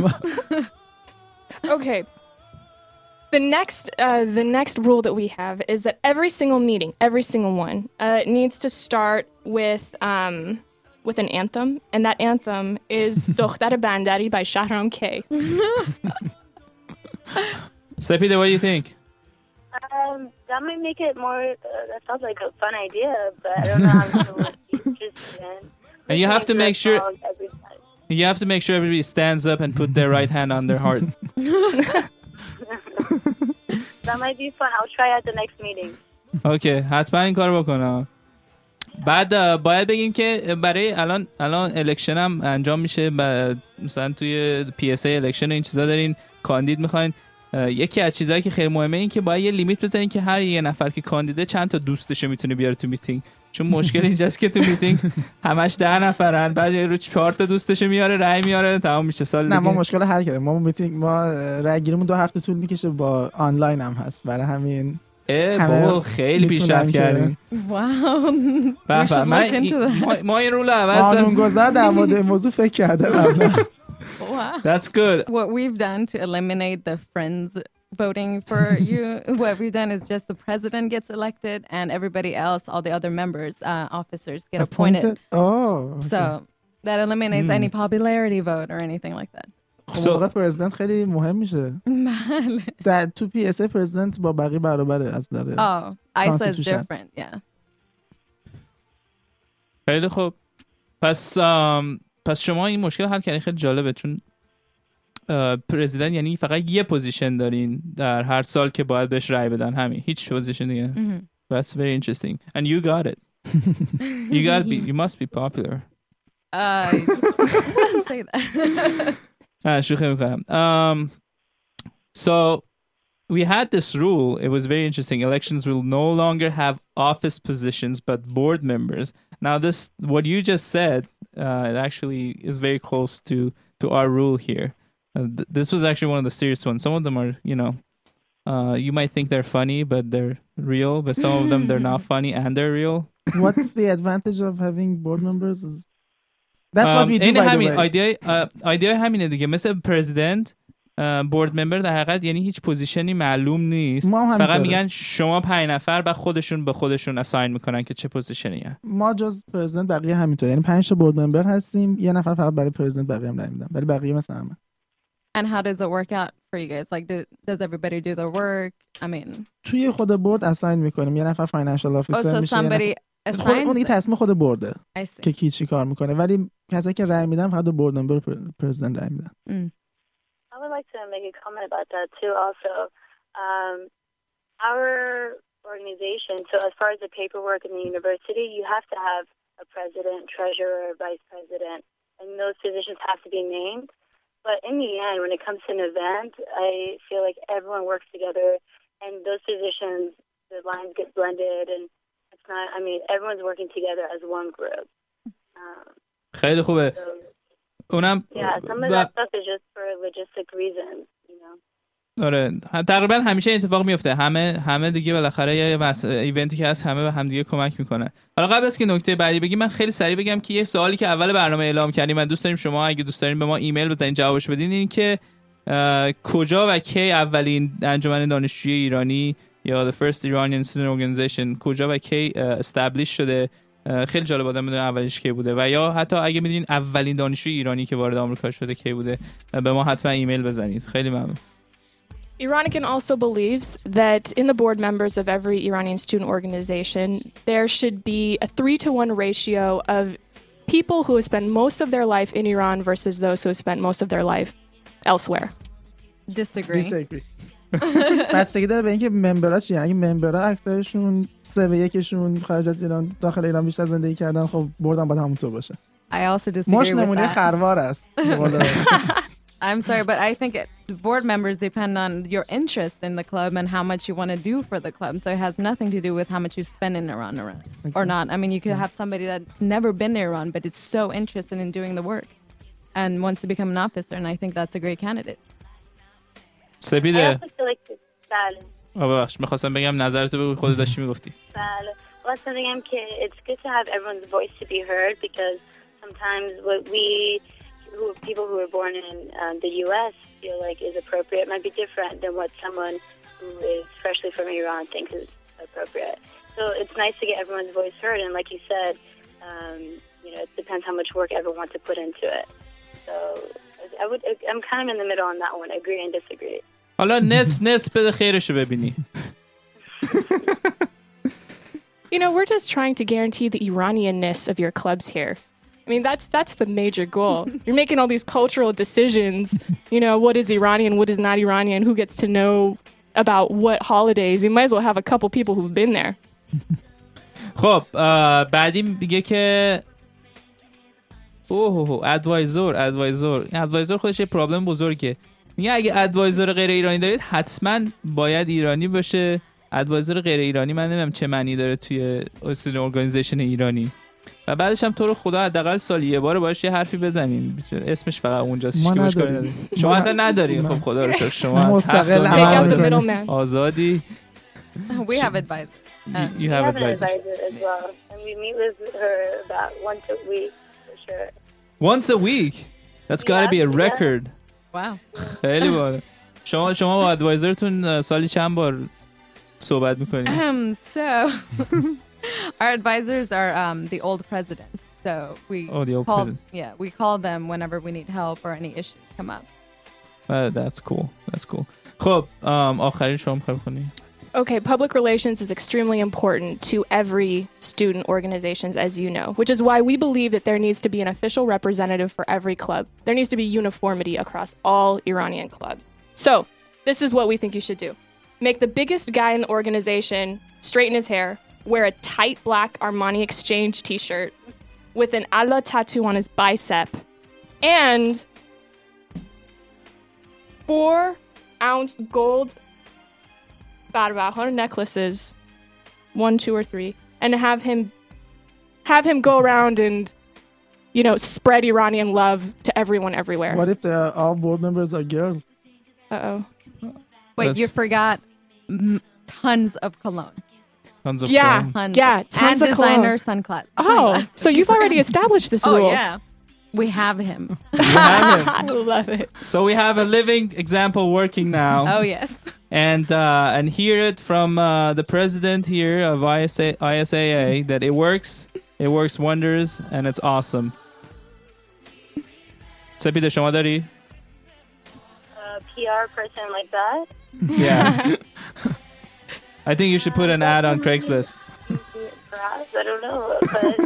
Speaker 12: Okay. The next, uh, the next rule that we have is that every single meeting, every single one, uh, needs to start with um, with an anthem, and that anthem is "Dokhtar Bandari" by Shahram K.
Speaker 3: Sepide, what do you think?
Speaker 10: Um, that might make it more. Uh, that sounds like a fun idea, but I don't know how to interested in.
Speaker 3: And you have to make sure
Speaker 10: Every time.
Speaker 3: you have to make sure everybody stands up and put their right hand on their heart.
Speaker 10: That might be fun. I'll try at the next meeting.
Speaker 3: اوکی حتما این کار بکنم. بعد اه، باید بگیم که برای الان الان الکشن هم انجام میشه. ب- مثلا توی پی اس ای الکشن این چیزا دارین کاندید میخواین. یکی از چیزایی که خیلی مهمه این که باید یه لیمیت بزنین که هر یه نفر که کاندیده چند تا دوستشو میتونه بیاره تو میتینگ. چون مشکل اینجاست که تو میتینگ همش ده نفرن، بعد یه رو چهار تا دوستشو میاره رای میاره تمام میشه سال
Speaker 4: نه
Speaker 3: دیگه.
Speaker 4: ما مشکل حل کردیم. ما میتینگ ما رای گیریمون دو هفته طول میکشه، با آنلاین هم هست، برای همین
Speaker 3: اه
Speaker 4: همه
Speaker 3: بابا خیلی
Speaker 4: میتونن
Speaker 3: پیشرفت
Speaker 4: که-
Speaker 3: کردیم.
Speaker 9: Wow.
Speaker 3: به
Speaker 9: We
Speaker 3: به.
Speaker 9: should
Speaker 3: من
Speaker 9: look into
Speaker 3: این- ما-
Speaker 9: that.
Speaker 3: ما این رول عوض
Speaker 4: قانونگذار در مورد این موضوع فکر کرده قبلا.
Speaker 9: Wow.
Speaker 3: That's good.
Speaker 9: What we've done to eliminate the friends voting for you, what we've done is just the president gets elected and everybody else, all the other members, uh, officers get appointed.
Speaker 4: Oh,
Speaker 9: So that eliminates
Speaker 3: Hmm.
Speaker 9: any popularity vote or anything like that.
Speaker 4: خب موقع پرزیدنت خیلی مهم میشه.
Speaker 9: بله.
Speaker 4: در تو پی اس ای پرزیدنت با بقیه برابره از داره.
Speaker 9: Oh, I S A is
Speaker 4: Constitution.
Speaker 9: different. Yeah.
Speaker 3: خیلی خوب. پس آم، پس شما این مشکل حل کردین. خیلی جالبه چون اه، پرزیدنت یعنی فقط یه پوزیشن دارین در هر سال که باید بهش رای بدن، همین هیچ پوزیشن دیگه.
Speaker 9: Mhm.
Speaker 3: That's very interesting and you got it. You got to be you must be popular.
Speaker 9: Uh, I wouldn't say that.
Speaker 3: نه شوخی میکنم. Um, so we had this rule. It was very interesting. Elections will no longer have office positions but board members. Now this what you just said, uh, it actually is very close to to our rule here. Uh, th- this was actually one of the serious ones. Some of them are, you know, uh, you might think they're funny, but they're real. But some of them they're not funny and they're real.
Speaker 4: What's the advantage of having board members? Is- That's what
Speaker 3: Um,
Speaker 4: we do,
Speaker 3: این
Speaker 4: by the
Speaker 3: همین
Speaker 4: way.
Speaker 3: ایده ایده همینه دیگه. مثل پرزیدنت بورد ممبر در حقیقت یعنی هیچ پوزیشنی معلوم نیست.
Speaker 4: ما هم
Speaker 3: فقط
Speaker 4: همینطوره.
Speaker 3: میگن شما پنج نفر و خودشون به خودشون اساین میکنن که چه پوزیشنی هست.
Speaker 4: ما جز پرزیدنت بقیه همینطوره، یعنی پنج تا بورد ممبر هستیم، یه نفر فقط برای پرزیدنت، بقیه هم رای میدن، ولی بقیه مثل همه.
Speaker 9: And how does it work out for you guys? Like, do, does everybody do their work? I mean,
Speaker 4: توی خود بورد اساین میکنیم، یه نفر فاینانشال
Speaker 9: oh,
Speaker 4: آفیسر
Speaker 9: so
Speaker 4: میشه، یه
Speaker 9: somebody
Speaker 4: نفر- خود اون
Speaker 9: assigns
Speaker 4: دیگه
Speaker 9: it.
Speaker 4: تصمیم خود بورده
Speaker 9: I see.
Speaker 4: که کی چی کار میکنه، ولی کسایی که رای میدن فقط به بورد ممبر پر- پرزیدنت رای میدن.
Speaker 9: Mm.
Speaker 10: I would like to make a comment about that too. Also, um, our organization. So, as far as the paperwork in the university, you have to have a president, treasurer, vice president, and those positions have to be named. But in the end, when it comes to an event, I feel like everyone works together, and those positions the lines get blended, and it's not. I mean, everyone's working together as one group. Um,
Speaker 3: خیلی خوبه.
Speaker 10: so,
Speaker 3: اونم
Speaker 10: yeah, some of
Speaker 3: ب-
Speaker 10: that stuff is just for logistic reasons, you know.
Speaker 3: آره ه- تقریبا همیشه اتفاق میفته. همه همه دیگه بالاخره یه مس... ایونتی که هست همه به هم دیگه کمک میکنه. حالا قبل از که نکته بعدی بگیم من خیلی سریع بگم که یه سوالی که اول برنامه اعلام کردیم من دوست داریم شما اگه دوست دارین به ما ایمیل بزنین جوابش بدین این که اه، کجا و کی اولین انجمن دانشجویی ایرانی یا the first Iranian student organization کجا و کی establish شده. اه، خیلی جالب آدم بدونه اولش کی بوده و یا حتی اگه میدونین اولین دانشجوی ایرانی که وارد آمریکا شده کی بوده اه، به ما حتما ایمیل بزنید. خیلی ممنون.
Speaker 12: Iranican also believes that in the board members of every Iranian student organization, there should be a three to one ratio of people who have spent most of their life in Iran versus those who have spent most of their life elsewhere.
Speaker 9: Disagree.
Speaker 4: Disagree. بستگی داره به اینکه ممبرها چی، اگه ممبرها اکثرشون سه به یکشون خارج از ایران داخل ایران بیشتر زندگی کردن خب بردن باید همونطور باشه.
Speaker 9: I also disagree
Speaker 4: مش
Speaker 9: with
Speaker 4: نمونه
Speaker 9: that.
Speaker 4: خروار است.
Speaker 9: I'm sorry, but I think it, the board members depend on your interest in the club and how much you want to do for the club. So it has nothing to do with how much you spend in Iran or, or not. I mean, you could have somebody that's never been to Iran, but is so interested in doing the work and wants to become an officer. And I think that's a great candidate.
Speaker 10: I
Speaker 3: سپیده
Speaker 10: also feel like بله
Speaker 3: آه ببخش میخواستم بگم نظرتو بگو خودت داشتی میگفتی.
Speaker 10: بله خواستم بگم که it's good to have everyone's voice to be heard because sometimes what we who people who are born in um, the U S feel like is appropriate might be different than what someone who is freshly from Iran thinks is appropriate. So it's nice to get everyone's voice heard, and like you said, um, you know, it depends how much work everyone wants to put into it. So I would, I'm kind of in the middle on that one, agree and disagree.
Speaker 3: حالا نصف نصف بده خیرشو ببینی.
Speaker 12: You know, we're just trying to guarantee the Iranianness of your clubs here. I mean, that's that's the major goal. You're making all these cultural decisions. You know, what is Iranian, what is not Iranian, who gets to know about what holidays. You might as well have a couple people who've been there.
Speaker 3: خب بعدی میگه که اوه ادوایزور ادوایزور ادوایزور خودش یه پرابلم بزرگه. میگه اگه ادوایزور غیر ایرانی دارید حتما باید ایرانی باشه. ادوایزور غیر ایرانی من نمیدونم چه معنی داره توی استودنت ارگانیزیشن ایرانی. و بعدش هم تو رو خدا حداقل سال یه بار باهاش یه حرفی بزنین. اسمش فقط اونجاست که باش کاری نداری. شما اصلا ندارین. خب خدا رو شکر شما
Speaker 4: مستقل
Speaker 3: آزادی.
Speaker 9: We have advisors.
Speaker 3: You, you
Speaker 10: we
Speaker 3: have
Speaker 10: have an
Speaker 3: advisors.
Speaker 10: advisor as well, and we meet with her about once a week for sure.
Speaker 3: Once a week. That's got to be a record.
Speaker 9: Wow.
Speaker 3: خیلی باحال. شما شما با ادوایزرتون سالی چند بار صحبت میکنید؟
Speaker 9: Um, so our advisors are um, the old presidents. So we
Speaker 3: Oh, the old
Speaker 9: call,
Speaker 3: presidents.
Speaker 9: Yeah, we call them whenever we need help or any issues come up.
Speaker 3: Uh, that's cool. That's cool. خب um, آخرین شما میخوایم خونی؟
Speaker 12: Okay, public relations is extremely important to every student organizations, as you know, which is why we believe that there needs to be an official representative for every club. There needs to be uniformity across all Iranian clubs. So, this is what we think you should do. Make the biggest guy in the organization straighten his hair, wear a tight black Armani Exchange t-shirt with an Allah tattoo on his bicep, and four ounce gold necklaces, one, two, or three, and have him have him go around and, you know, spread Iranian love to everyone everywhere.
Speaker 4: What if the, all board members are girls?
Speaker 12: Uh-oh.
Speaker 9: Wait,
Speaker 3: That's-
Speaker 9: you forgot m- tons of cologne.
Speaker 3: Tons of
Speaker 12: Yeah,
Speaker 3: fun.
Speaker 9: Tons
Speaker 12: yeah,
Speaker 9: of,
Speaker 12: tons
Speaker 9: and
Speaker 12: of
Speaker 9: designer
Speaker 12: cologne.
Speaker 9: suncla-
Speaker 12: Oh,
Speaker 9: sunglasses.
Speaker 12: so you've already established this
Speaker 9: Oh,
Speaker 12: rule.
Speaker 9: yeah. We have him.
Speaker 12: I love it.
Speaker 3: So we have a living example working now.
Speaker 9: Oh, yes.
Speaker 3: And uh, and hear it from uh, the president here of I S A, I S A A that it works, it works wonders, and it's awesome. سپیده شما داری؟
Speaker 10: A P R person like that?
Speaker 3: Yeah. I think you should put an ad on Craigslist.
Speaker 10: Perhaps, I don't know, but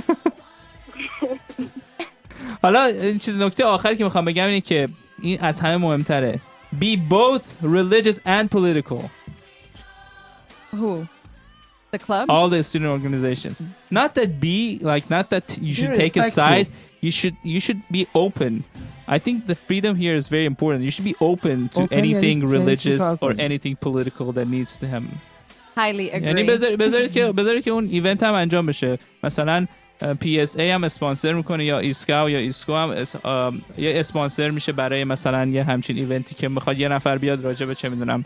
Speaker 3: حالا این چیز نکته آخری که میخوام بگم اینه که این از همه مهمتره. Be both religious and political.
Speaker 9: Who? The club?
Speaker 3: All the student organizations. Not that be like not that you should
Speaker 4: Be
Speaker 3: take a
Speaker 4: respectful.
Speaker 3: side. You should you should be open. I think the freedom here is very important. You should be open to
Speaker 4: Open
Speaker 3: anything
Speaker 4: and- and
Speaker 3: religious
Speaker 4: to
Speaker 3: or
Speaker 4: talk.
Speaker 3: anything political that needs to happen.
Speaker 9: highly agree.
Speaker 3: یعنی بذارید بذارید که بذارید که اون ایونت هم انجام بشه. مثلا پی اس ای هم اسپانسر میکنه یا ایسکا یا ایسکو هم اس، یه اسپانسر میشه برای مثلا یه همچین ایونتی که میخواد یه نفر بیاد راجع به چه میدونم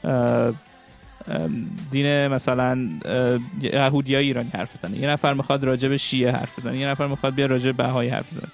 Speaker 3: دین مثلا یهودیای ایرانی حرف بزنه، یه نفر میخواد راجع به شیعه حرف بزنه، یه نفر میخواد بیاد راجع به بهایی حرف بزنه.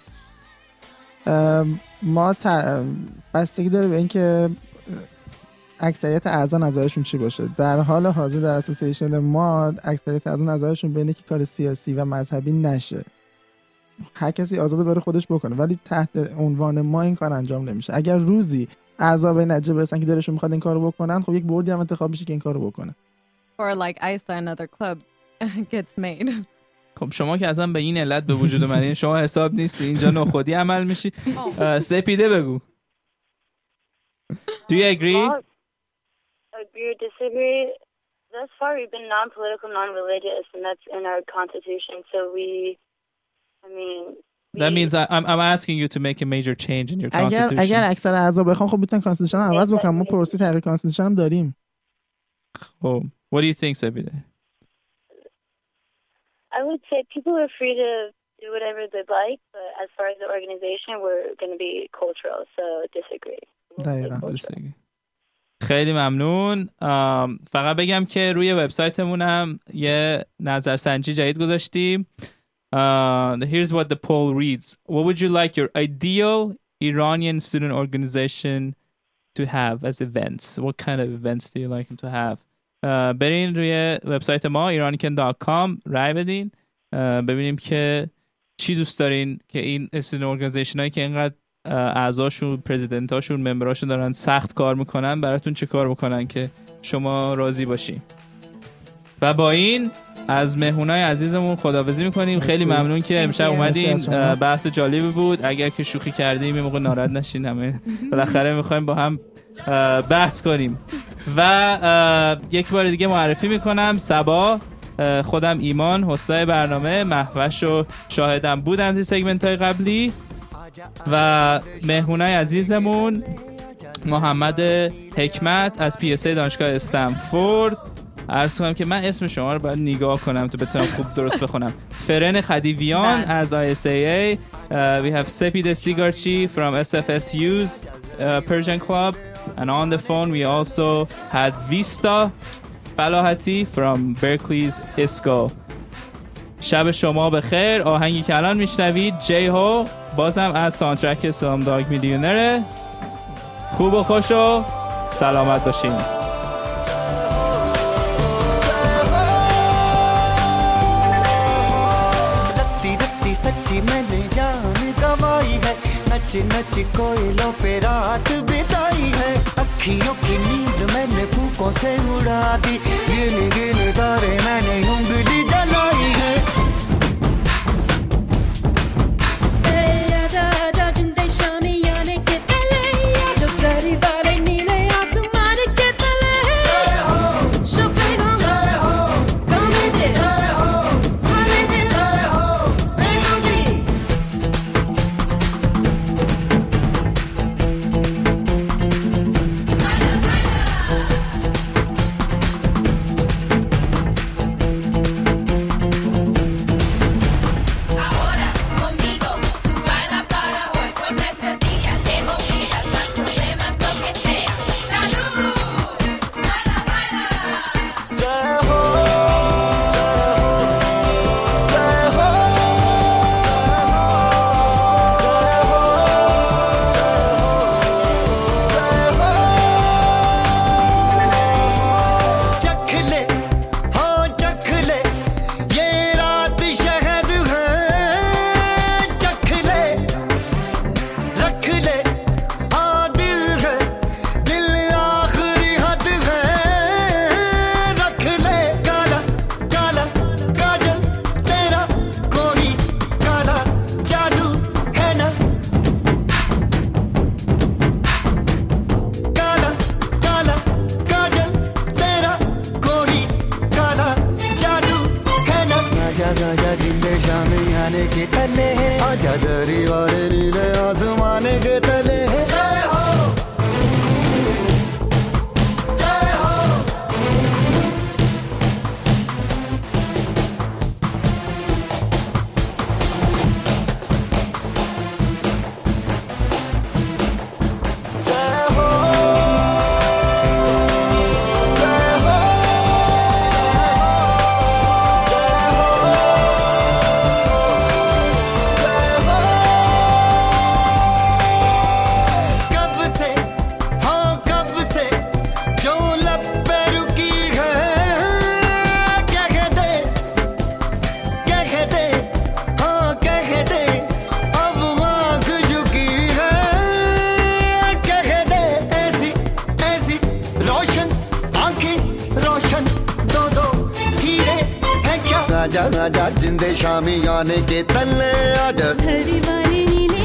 Speaker 4: ما ت... بستگی داره به اینکه اکثریت اعضا نظرشون چی باشه. در حال حاضر در اسوسییشن ما اکثریت اعضا نظرشون به اینه که کار سیاسی و مذهبی نشه. هر کسی آزاده بره خودش بکنه، ولی تحت عنوان ما این کار انجام نمیشه. اگر روزی اعضا به نتیجه برسن که دلشون میخواد این کارو بکنن، خب یک بوردی هم انتخاب میشه که این کارو بکنه.
Speaker 9: Or like I S A, another club gets made.
Speaker 3: خب شما که اصلا به این علت به وجود اومدین، شما حساب نیستی، اینجا نخودی عمل میشی. سپیده بگو. Do you agree?
Speaker 10: Well, agree or disagree. Thus far, we've been non-political, non-religious, and that's in our constitution. So we, I mean.
Speaker 3: That means I, I'm I'm asking you to make a major change in your constitution.
Speaker 4: اگر اگر اکثر اعضا بخوان خب میتونن کانستیتوشن رو عوض بکنن. ما پروسه تغییر کانستیتوشن هم داریم.
Speaker 3: خب what do you think, سپیده؟
Speaker 10: I would say people are free to do whatever they'd like, but as far as the organization, we're going to be cultural, so disagree.
Speaker 4: دقیقاً.
Speaker 3: خیلی ممنون. فقط بگم که روی وبسایتمون هم یه نظرسنجی جدید گذاشتیم. Uh, here's what the poll reads. What would you like your ideal Iranian student organization to have as events? What kind of events do you like them to have? Uh, برین روی وبسایت ما iranican dot com رای بدین uh, ببینیم که چی دوست دارین که این student organization هایی که اینقدر اعضاشون، پرزیدنتاشون، ممبراشون دارن سخت کار میکنن، براتون چه کار بکنن که شما راضی باشین. و با این از مهمونای عزیزمون خداحافظی میکنیم. خیلی ممنون که امشب اومدین. بحث جالبی بود. اگر که شوخی کردیم یه موقع ناراحت نشین، همه بالاخره میخوایم با هم بحث کنیم. و یک بار دیگه معرفی میکنم صبا، خودم ایمان، هستای برنامه محوش و شاهدم بودن توی سگمنت های قبلی، و مهمونای عزیزمون محمد حکمت از پی اس ای دانشگاه استنفورد. عرض کنم که من اسم شما رو باید نگاه کنم تو بتونم خوب درست بخونم. فرن خدیویان از آی اس ای ای. uh, We have Sepide Sigarchi from S F S U's uh, Persian Club, and on the phone we also had Vista Falahati from Berkeley's ISCO. شب شما بخیر. آهنگی که الان میشنوید جی هو، بازم از ساوندترک سلام داگ میلیونره. خوب و خوش و سلامت باشین.
Speaker 14: सच्ची मैंने जान गवाई है, नच नच कोयलों पे रात बिताई है, अखियों की नींद मैंने फूकों से उड़ा दी, गिन गिन तारे मैंने उंगली जलाई है. आजा आजा जिंदे शामी आने के तले आजा
Speaker 7: हरी वाले नीले